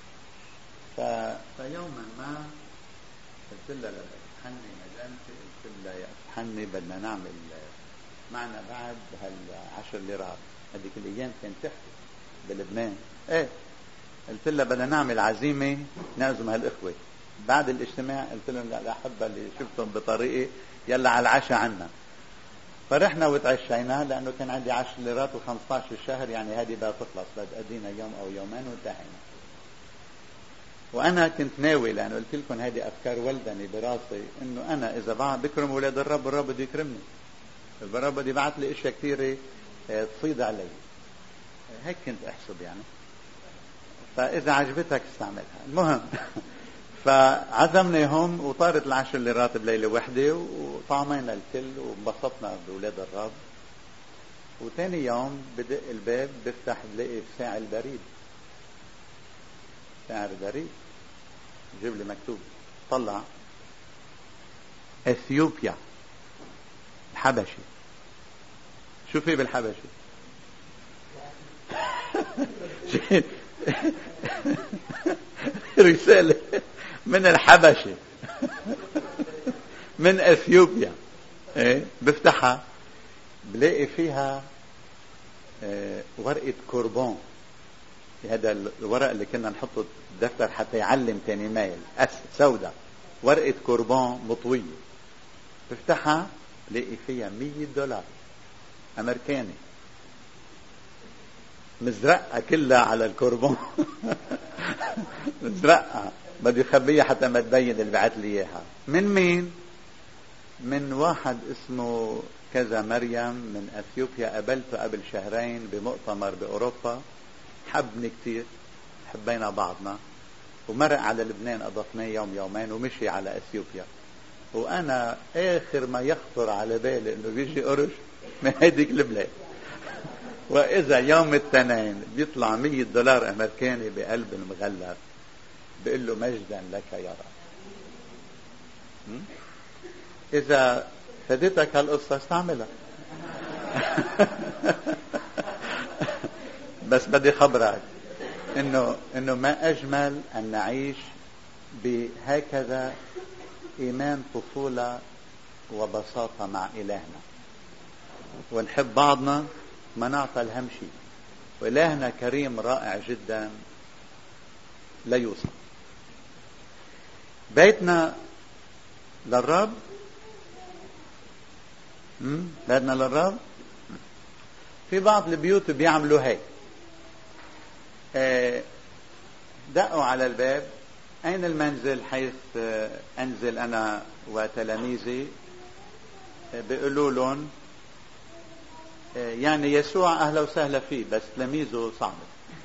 فيوما ما قلت لها حني مدامتي، قلت لها يا حني بدنا نعمل معنا بعد هال10 ليرات. هذيك الايام كانت تحكي بلبنان. قلت لها بدنا نعمل عزيمه نعزم هالاخوه بعد الاجتماع. قلت لهم لا احبه اللي شفتهم بطريقي يلا على العشاء عنا. فرحنا وتعشينا لانه كان عندي 10 ليرات و15 الشهر، يعني هذه بدها تخلص، بدها تقضينا يوم او يومين وانتهينا. وانا كنت ناوي، لانه قلت لكم هذه افكار ولدني براسي، انه انا اذا بكرم اولاد الرب بده يكرمني. الرب بده يبعث لي اشياء كثيره تفيض علي. هيك كنت احسب يعني. فاذا عجبتك استعملها. المهم فعزمناهم وطارت 10 ليرات بليله وحده، وطعمينا الكل وانبسطنا باولاد الرب. وثاني يوم بدق الباب بفتح بلاقي ساعة البريد. ساعة البريد جيب لي مكتوب، طلع اثيوبيا الحبشي. شو في بالحبشي؟ رسالة من الحبشة من اثيوبيا. بفتحها بلاقي فيها ورقة كوربون. هذا الورق اللي كنا نحطه الدفتر حتى يعلم تاني مايل سودة. ورقة كوربون مطوية. بفتحها بلاقي فيها $100 امريكاني مزرقة كلها على الكوربون. مزرقة بده يخبيها حتى ما تبين اللي بعت لي اياها. من مين؟ من واحد اسمه كذا مريم من اثيوبيا، قابلته قبل شهرين بمؤتمر باوروبا. حبني كتير، حبينا بعضنا، ومرق على لبنان اضفناه يوم يومين، ومشي على اثيوبيا. وانا اخر ما يخطر على بالي انه بيجي قرش من هيديك البلاد. واذا يوم الاثنين بيطلع $100 امريكاني بقلب المغلف، بيقول له مجدا لك يا رب. إذا فادتك هالقصة استعملها. بس بدي خبرك إنه ما أجمل أن نعيش بهكذا إيمان طفولة وبساطة مع إلهنا، ونحب بعضنا ما نعطى الهم شيء، وإلهنا كريم رائع جدا لا يوصف. بيتنا للرب، بيتنا للرب. في بعض البيوت بيعملوا هيك، دقوا على الباب: أين المنزل حيث أنزل أنا وتلاميذي؟ بيقولوا لهم يعني يسوع أهلا وسهلا فيه، بس تلاميذه صعب.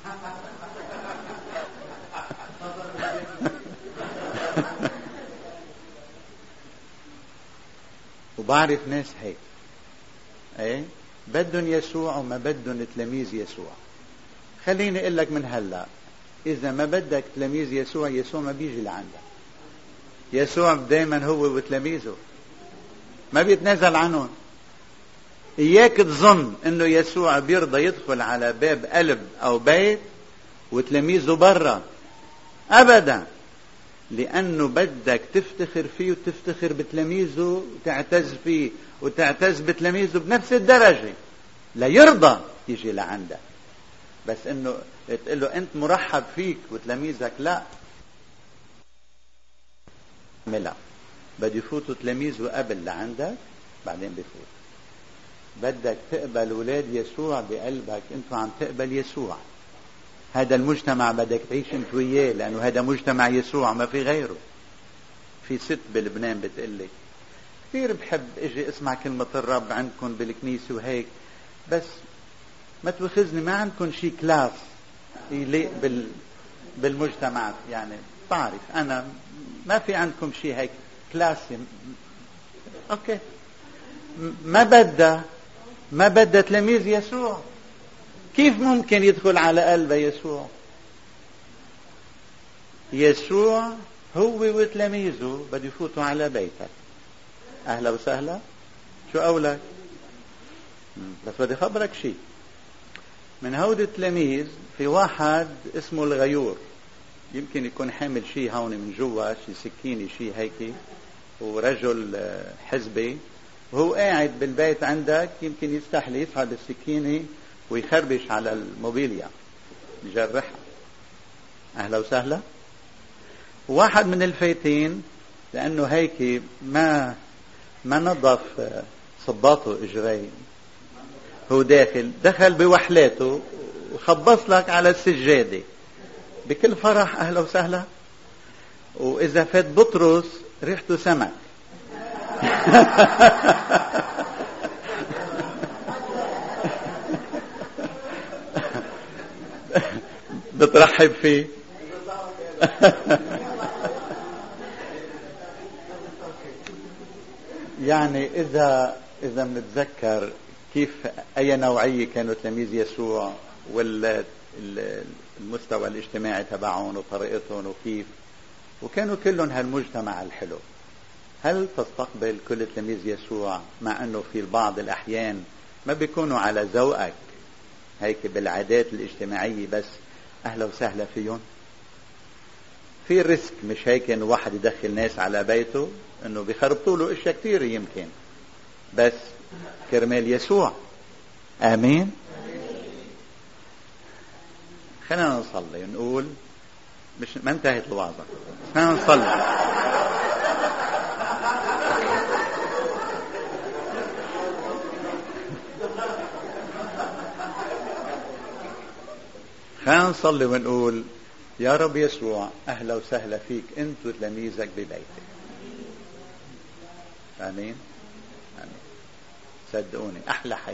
وبعرف ناس هيك، ايه بدهم يسوع وما بدهم تلاميذ يسوع. خليني اقول لك من هلا، اذا ما بدك تلاميذ يسوع، يسوع ما بيجي لعندك. يسوع دائما هو وتلاميذه، ما بيتنازل عنهم. اياك تظن انه يسوع بيرضى يدخل على باب قلب او بيت وتلاميذه برا، ابدا. لانه بدك تفتخر فيه وتفتخر بتلاميذه وتعتز فيه وتعتز بتلاميذه بنفس الدرجة. لا يرضى يجي لعندك، بس انه تقول له انت مرحب فيك وتلاميذك لا. ملا بده يفوتوا تلاميذه قبل لعندك، بعدين بيفوت. بدك تقبل ولاد يسوع بقلبك، انتوا عم تقبل يسوع. هذا المجتمع بدك تعيش انت وياه، لانه هذا مجتمع يسوع ما في غيره. في ست بلبنان بتقلي كثير بحب اجي اسمع كلمة الرب عندكم بالكنيسة وهيك، بس ما تواخذني، ما عندكم شي كلاس يليق بالمجتمع. يعني بعرف انا ما في عندكم شي هيك كلاسي. اوكي، ما بدها تلاميذ يسوع. كيف ممكن يدخل على قلب يسوع؟ يسوع هو وتلاميذه بده يفوتوا على بيتك. اهلا وسهلا، شو قولك؟ بس بدي خبرك شيء. من هود التلاميذ في واحد اسمه الغيور، يمكن يكون حامل شيء هون من جوا، شيء سكينة شيء هيك، ورجل حزبي، وهو قاعد بالبيت عندك يمكن يستحلي يسحب السكينة ويخربش على الموبيليا يجرحها. اهلا وسهلا. واحد من الفايتين لانه هيك ما نظف صباطه اجري، هو دخل بوحلاته وخبص لك على السجادة بكل فرح. اهلا وسهلا. واذا فات بطرس ريحته سمك. بترحب فيه. يعني اذا بنتذكر كيف اي نوعية كانوا تلاميذ يسوع والمستوى الاجتماعي تبعهم وطريقتهم وكيف، وكانوا كلهم هالمجتمع الحلو، هل تستقبل كل تلاميذ يسوع مع انه في بعض الاحيان ما بيكونوا على ذوقك هيك بالعادات الاجتماعية، بس اهلا وسهلا فيهم؟ في ريسك مش هيك انه واحد يدخل ناس على بيته انه بيخربطوا له اشياء كثير يمكن، بس كرمال يسوع. امين. خلينا نصلي ونقول، مش ما انتهت الوعظة، خلينا نصلي. خلينا نصلي ونقول: يا رب يسوع، أهلا وسهلا فيك أنت وتلاميذك ببيتك. آمين آمين. صدقوني أحلى حياة.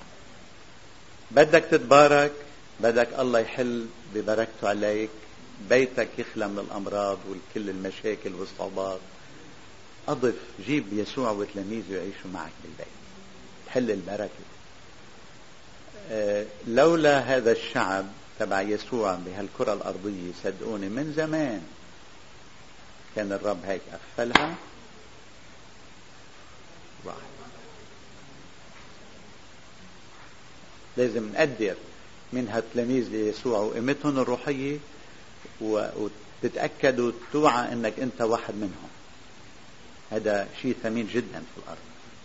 بدك تتبارك، بدك الله يحل ببركته عليك، بيتك يخلى من الأمراض وكل المشاكل والصعوبات، أضف جيب يسوع وتلاميذه يعيشوا معك بالبيت، تحل البركة. لولا هذا الشعب تبع يسوع بهالكرة الأرضية، صدقوني من زمان كان الرب هيك قفلها واحد. لازم نقدر من هالتلاميذ ليسوع وقيمتهم الروحية وتتأكد وتوعى انك انت واحد منهم. هذا شيء ثمين جدا في الارض.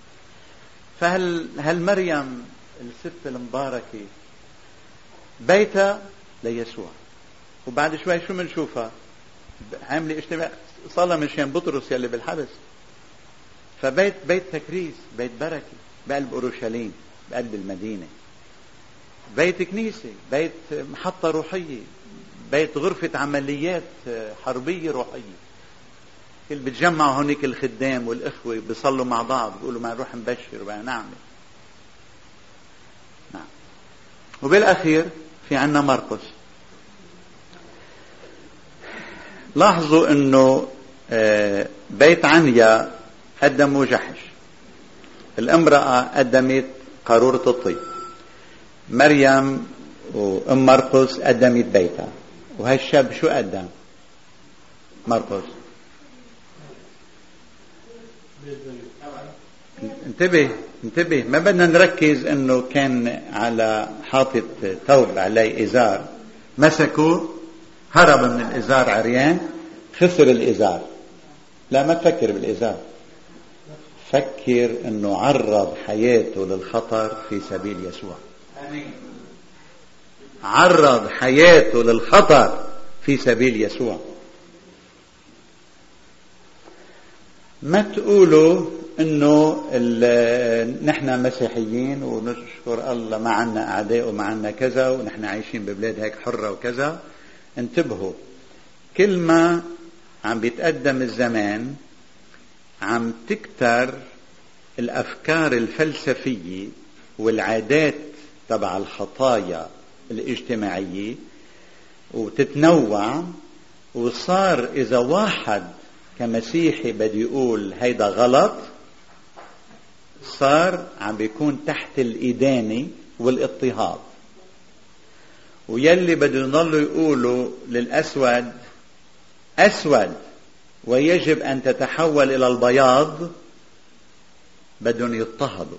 فهل مريم الست المباركة بيتها ليسوع، وبعد شوي شو منشوفها عاملة اجتماع صلى مشان بطرس يلي بالحبس. فبيت تكريس، بيت بركة بقلب أورشليم، بقلب المدينة، بيت كنيسة، بيت محطة روحية، بيت غرفة عمليات حربية روحية. كل بتجمعوا هونيك الخدام والإخوة بيصلوا مع بعض، بيقولوا ما نروح نبشر وبقى نعمل. نعم. وبالأخير في عنا مرقس. لاحظوا انه بيت عنيا قدموا جحش، الامرأة قدمت قارورة الطيب، مريم وام مرقس قدمت بيتها، وهالشاب شو قدم؟ مرقس. انتبه ما بدنا نركز انه كان على حاطط ثوب عليه ازار، مسكوا هرب من الازار عريان، خسر الازار. لا، ما تفكر بالازار، فكر انه عرض حياته للخطر في سبيل يسوع. عرض حياته للخطر في سبيل يسوع. ما تقولوا انه نحن مسيحيين ونشكر الله ما عنا اعداء وما عنا كذا ونحن عايشين ببلاد هيك حرة وكذا. انتبهوا، كل ما عم بيتقدم الزمان عم تكتر الافكار الفلسفية والعادات تبع الخطايا الاجتماعية وتتنوع، وصار اذا واحد كمسيحي بدي يقول هيدا غلط صار عم بيكون تحت الإدانة والاضطهاد. ويلي بده يضلوا يقولوا للأسود أسود ويجب أن تتحول إلى البياض بدهم يضطهدوا.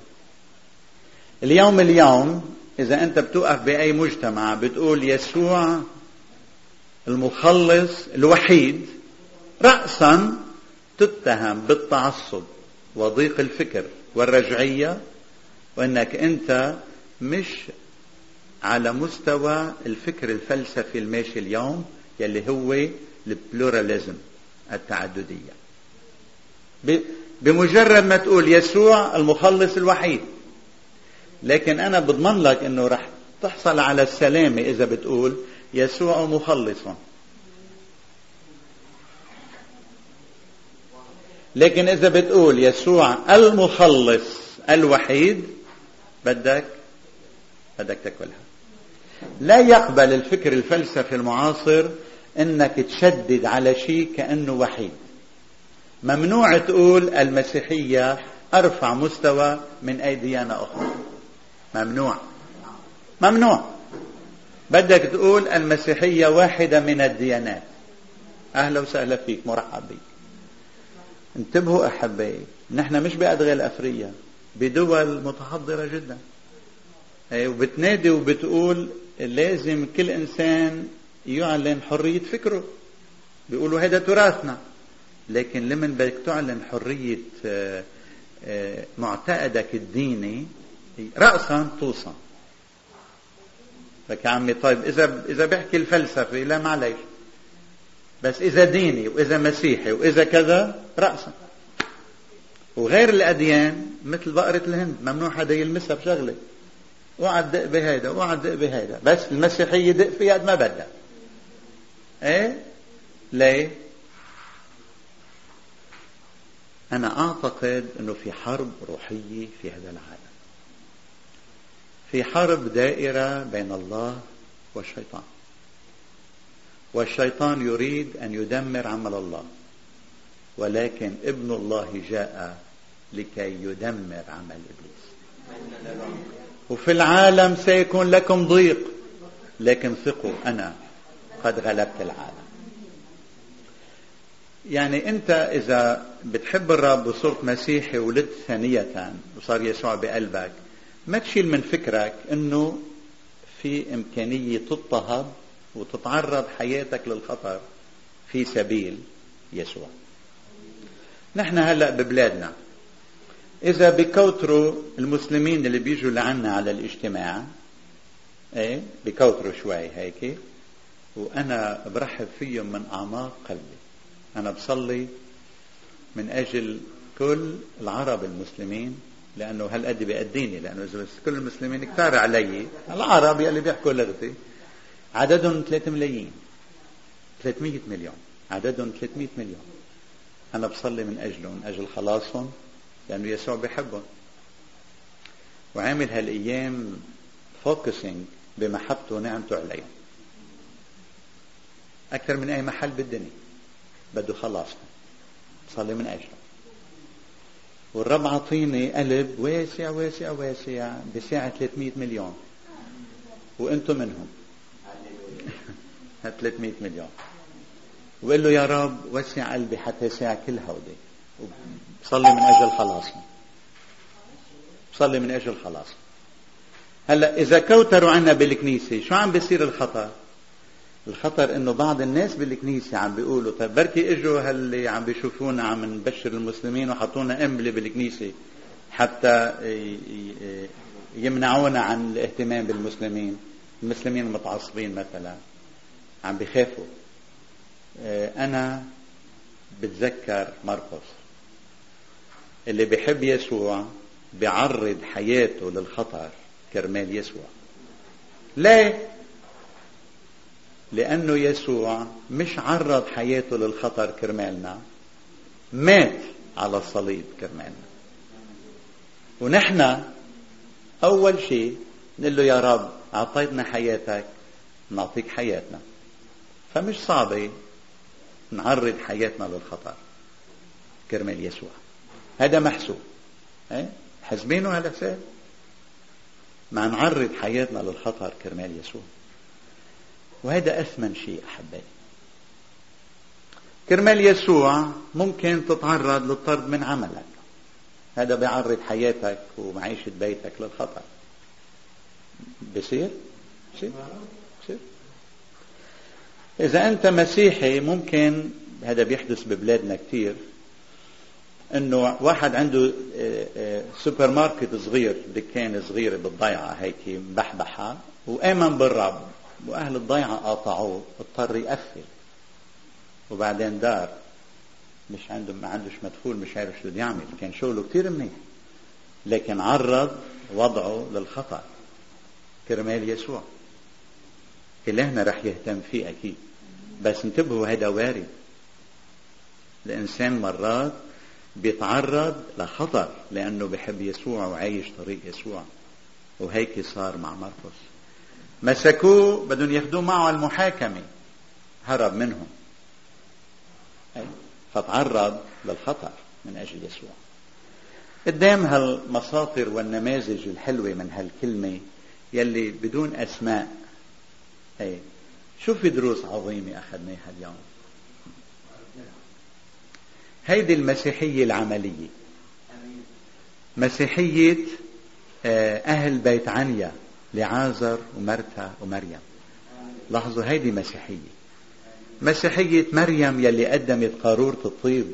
اليوم إذا أنت بتوقف بأي مجتمع بتقول يسوع المخلص الوحيد، رأسا تتهم بالتعصب وضيق الفكر والرجعية، وأنك أنت مش على مستوى الفكر الفلسفي الماشي اليوم يلي هو البلوراليزم، التعددية. بمجرد ما تقول يسوع المخلص الوحيد، لكن أنا بضمن لك أنه رح تحصل على السلامة إذا بتقول يسوع مخلص. لكن إذا بتقول يسوع المخلص الوحيد بدك تاكلها. لا يقبل الفكر الفلسفي المعاصر انك تشدد على شيء كأنه وحيد. ممنوع تقول المسيحية ارفع مستوى من اي ديانة اخرى، ممنوع. بدك تقول المسيحية واحدة من الديانات. اهلا وسهلا فيك، مرحب بك. انتبهوا احبائي، نحن مش بأدغال افريقيا، بدول متحضرة جدا، وبتنادي وبتقول لازم كل انسان يعلن حرية فكره، بيقولوا هذا تراثنا. لكن لمن بدك تعلن حرية معتقدك الديني رأسا توصا. لك يا عمي طيب اذا بحكي الفلسفي لا معليش، بس اذا ديني واذا مسيحي واذا كذا رأسا. وغير الاديان مثل بقرة الهند ممنوع حدا يلمسها بشغله، وقعد دق بهيدا وقعد دق بهيدا، بس المسيحية دق فيها قد ما بدها. ايه ليه؟ انا اعتقد انه في حرب روحية في هذا العالم، في حرب دائرة بين الله والشيطان، والشيطان يريد ان يدمر عمل الله، ولكن ابن الله جاء لكي يدمر عمل ابليس. وفي العالم سيكون لكم ضيق، لكن ثقوا انا قد غلبت العالم. يعني أنت إذا بتحب الرب وصرت مسيحي ولدت ثانية وصار يسوع بقلبك، ما تشيل من فكرك أنه في إمكانية تضطهد وتتعرض حياتك للخطر في سبيل يسوع. نحن هلأ ببلادنا إذا بكوتروا المسلمين اللي بيجوا لعنا على الاجتماع، ايه بكوتروا شوي هيك، وأنا برحب فيهم من أعماق قلبي. أنا بصلي من أجل كل العرب المسلمين، لأنه هالقد بيأديني، لأنه إذا كل المسلمين كتار علي، العرب يلي بيحكوا لغتي عددهم 3 ملايين 300 مليون، عددهم 300 مليون. أنا بصلي من أجلهم، من أجل خلاصهم، لأنه يسوع بيحبهم، وعامل هالأيام فوكسينج بمحبته ونعمته عليهم أكثر من أي محل بالدنيا. بده خلاصهم، بصلي من أجله. والرب عطيني قلب واسع واسع واسع بسعة 300 مليون، وانتم منهم 300 مليون. وقال له يا رب وسع قلبي حتى يسع كل هودي، وبصلي من أجل خلاصهم، بصلي من أجل خلاصهم. هلأ إذا كوتروا عنا بالكنيسة شو عم بيصير الخطر؟ الخطر انه بعض الناس بالكنيسة عم بيقولوا طيب بركي اجوا هاللي عم بيشوفونا عم نبشر المسلمين وحطونا قنبلة بالكنيسة حتى يمنعونا عن الاهتمام بالمسلمين، المسلمين المتعصبين مثلا عم بيخافوا. انا بتذكر مرقس اللي بيحب يسوع بيعرض حياته للخطر كرمال يسوع. ليه؟ لأنه يسوع مش عرض حياته للخطر كرمالنا، مات على الصليب كرمالنا. ونحن أول شيء نقول له يا رب أعطيتنا حياتك نعطيك حياتنا، فمش صعبة نعرض حياتنا للخطر كرمال يسوع. هذا محسوب، حسبينه على حساب ما نعرض حياتنا للخطر كرمال يسوع. وهذا أثمن شيء أحبائي. كرمال يسوع ممكن تتعرض للطرد من عملك، هذا بيعرض حياتك ومعيشة بيتك للخطر. بصير؟ بصير. إذا أنت مسيحي ممكن، هذا بيحدث ببلادنا كتير، إنه واحد عنده سوبر ماركت صغير، دكان صغير بالضيعة هيك بحبحة، وآمن بالرب، وأهل الضيعة قاطعوه، اضطر يقفل، وبعدين دار مش عنده، ما عندوش مدخول، مش عارف شو بده يعمل. كان شغله كتير منيح، لكن عرض وضعه للخطر كرمال يسوع. إلهنا رح يهتم فيه أكيد، بس انتبهوا هذا وارد. الإنسان مرات بيتعرض لخطر لأنه بيحب يسوع وعايش طريق يسوع، وهيك صار مع مرقس. مسكوه بدهم ياخدوه معه المحاكمة، هرب منهم، فتعرض للخطر من أجل يسوع. قدام هالمساطر والنماذج الحلوة من هالكلمة يلي بدون أسماء، شو في دروس عظيمة أخذناها اليوم. هيدي المسيحية العملية، مسيحية أهل بيت عنيا، لعازر ومرتا ومريم. لاحظوا هيدي مسيحية، مسيحية مريم يلي قدمت قارورة الطيب.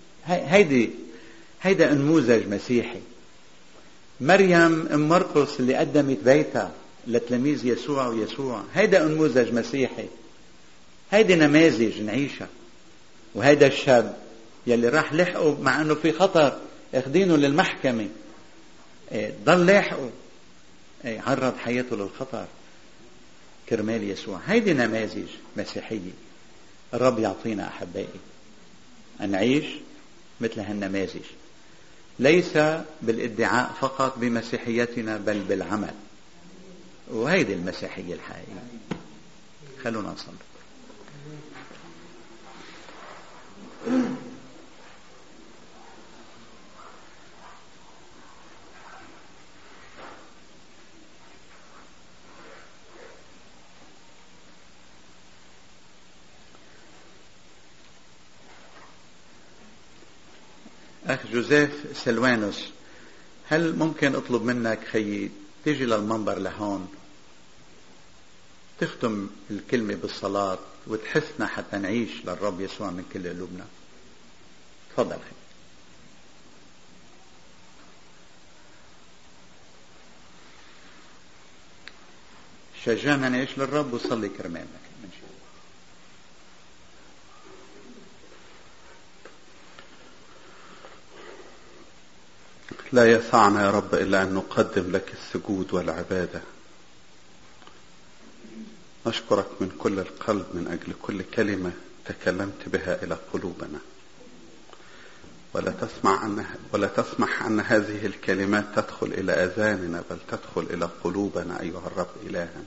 هيدا نموذج مسيحي. مريم ام مرقس اللي قدمت بيتها لتلاميذ يسوع، ويسوع هيدا نموذج مسيحي. هيدي نماذج نعيشها. وهيدا الشاب يلي راح لحقه مع انه في خطر، اخدينه للمحكمة، ضل لاحقه، عرض حياته للخطر كرمال يسوع. هيدي نماذج مسيحية. الرب يعطينا أحبائي أن نعيش مثل هالنماذج، ليس بالادعاء فقط بمسيحيتنا بل بالعمل. وهيدي المسيحية الحقيقية. خلونا نصلي. أخ جوزيف سلوانوس، هل ممكن أطلب منك خيي تيجي للمنبر لهون تختم الكلمة بالصلاة وتحسنا حتى نعيش للرب يسوع من كل قلوبنا؟ تفضل خي. شجعنا نعيش للرب وصلي كرمالنا. لا يسعنا يا رب إلا أن نقدم لك السجود والعبادة. نشكرك من كل القلب من أجل كل كلمة تكلمت بها إلى قلوبنا، ولا تسمح أن هذه الكلمات تدخل إلى أذاننا، بل تدخل إلى قلوبنا أيها الرب إلهنا.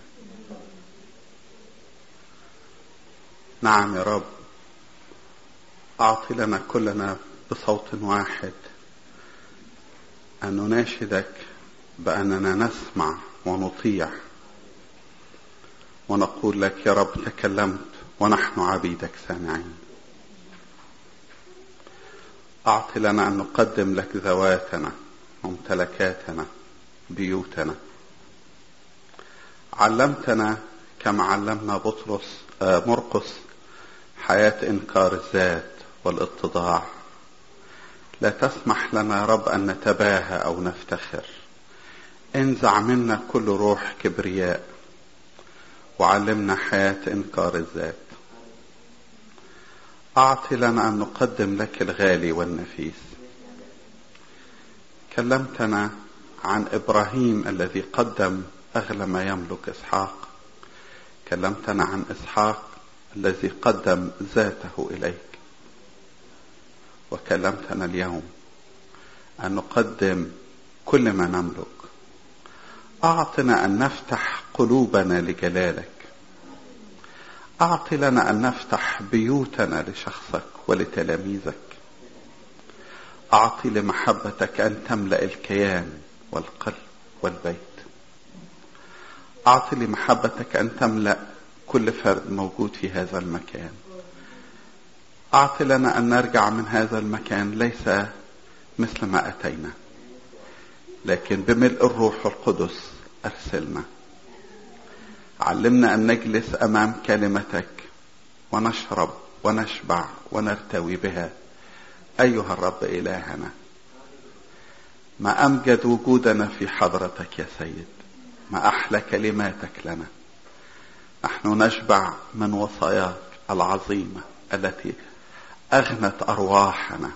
نعم يا رب، أعطي لنا كلنا بصوت واحد أن نناشدك بأننا نسمع ونطيع ونقول لك يا رب تكلمت ونحن عبيدك سامعين. أعطي لنا أن نقدم لك ذواتنا، ممتلكاتنا، بيوتنا. علمتنا كما علمنا مرقس حياة إنكار الذات والاتضاع. لا تسمح لنا يا رب أن نتباهى أو نفتخر. انزع منا كل روح كبرياء وعلمنا حياة إنكار الذات. أعطي لنا أن نقدم لك الغالي والنفيس. كلمتنا عن إبراهيم الذي قدم أغلى ما يملك إسحاق. كلمتنا عن إسحاق الذي قدم ذاته إليك. وكلمتنا اليوم أن نقدم كل ما نملك. أعطنا أن نفتح قلوبنا لجلالك. أعطي لنا أن نفتح بيوتنا لشخصك ولتلاميذك. أعطي لمحبتك أن تملأ الكيان والقلب والبيت. أعطي لمحبتك أن تملأ كل فرد موجود في هذا المكان. أعطي لنا أن نرجع من هذا المكان ليس مثل ما أتينا، لكن بملء الروح القدس أرسلنا. علمنا أن نجلس أمام كلمتك ونشرب ونشبع ونرتوي بها أيها الرب إلهنا. ما أمجد وجودنا في حضرتك يا سيد، ما أحلى كلماتك لنا. نحن نشبع من وصاياك العظيمة التي أغنت أرواحنا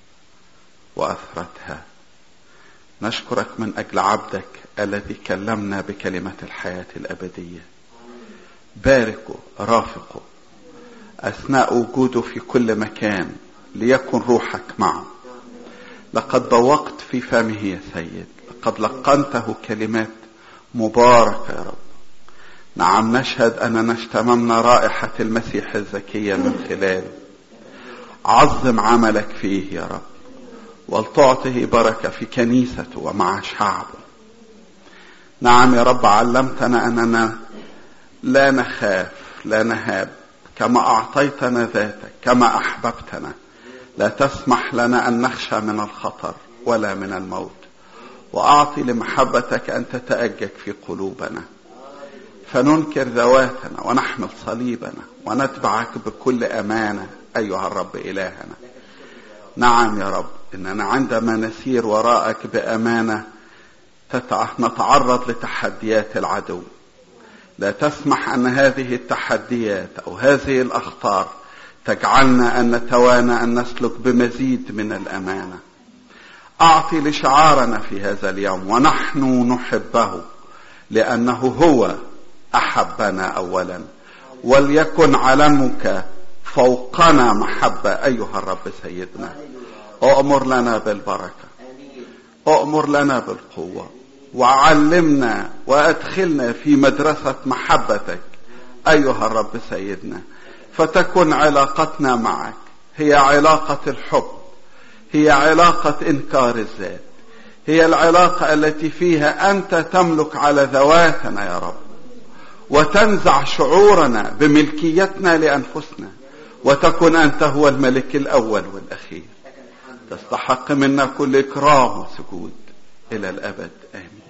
وأثرتها. نشكرك من أجل عبدك الذي كلمنا بكلمة الحياة الأبدية. باركه رافقه أثناء وجوده في كل مكان، ليكن روحك معه. لقد ضوقت في فمه يا سيد، لقد لقنته كلمات مباركة يا رب. نعم، نشهد أننا اشتممنا رائحة المسيح الزكية من خلاله. عظم عملك فيه يا رب، ولتعطه بركة في كنيسته ومع شعبه. نعم يا رب، علمتنا أننا لا نخاف لا نهاب. كما أعطيتنا ذاتك، كما أحببتنا، لا تسمح لنا أن نخشى من الخطر ولا من الموت. وأعطي لمحبتك أن تتأجج في قلوبنا، فننكر ذواتنا ونحمل صليبنا ونتبعك بكل أمانة أيها الرب إلهنا. نعم يا رب، إننا عندما نسير وراءك بأمانة نتعرض لتحديات العدو. لا تسمح أن هذه التحديات أو هذه الأخطار تجعلنا أن نتوانى أن نسلك بمزيد من الأمانة. أعطي لشعارنا في هذا اليوم ونحن نحبه لأنه هو أحبنا أولا، وليكن علمك فوقنا محبة أيها الرب سيدنا. أؤمر لنا بالبركة، أؤمر لنا بالقوة، وعلمنا وأدخلنا في مدرسة محبتك أيها الرب سيدنا. فتكن علاقتنا معك هي علاقة الحب، هي علاقة إنكار الذات، هي العلاقة التي فيها أنت تملك على ذواتنا يا رب، وتنزع شعورنا بملكيتنا لأنفسنا، وتكن أنت هو الملك الأول والأخير. تستحق منا كل إكرام وسجود إلى الأبد. آمين.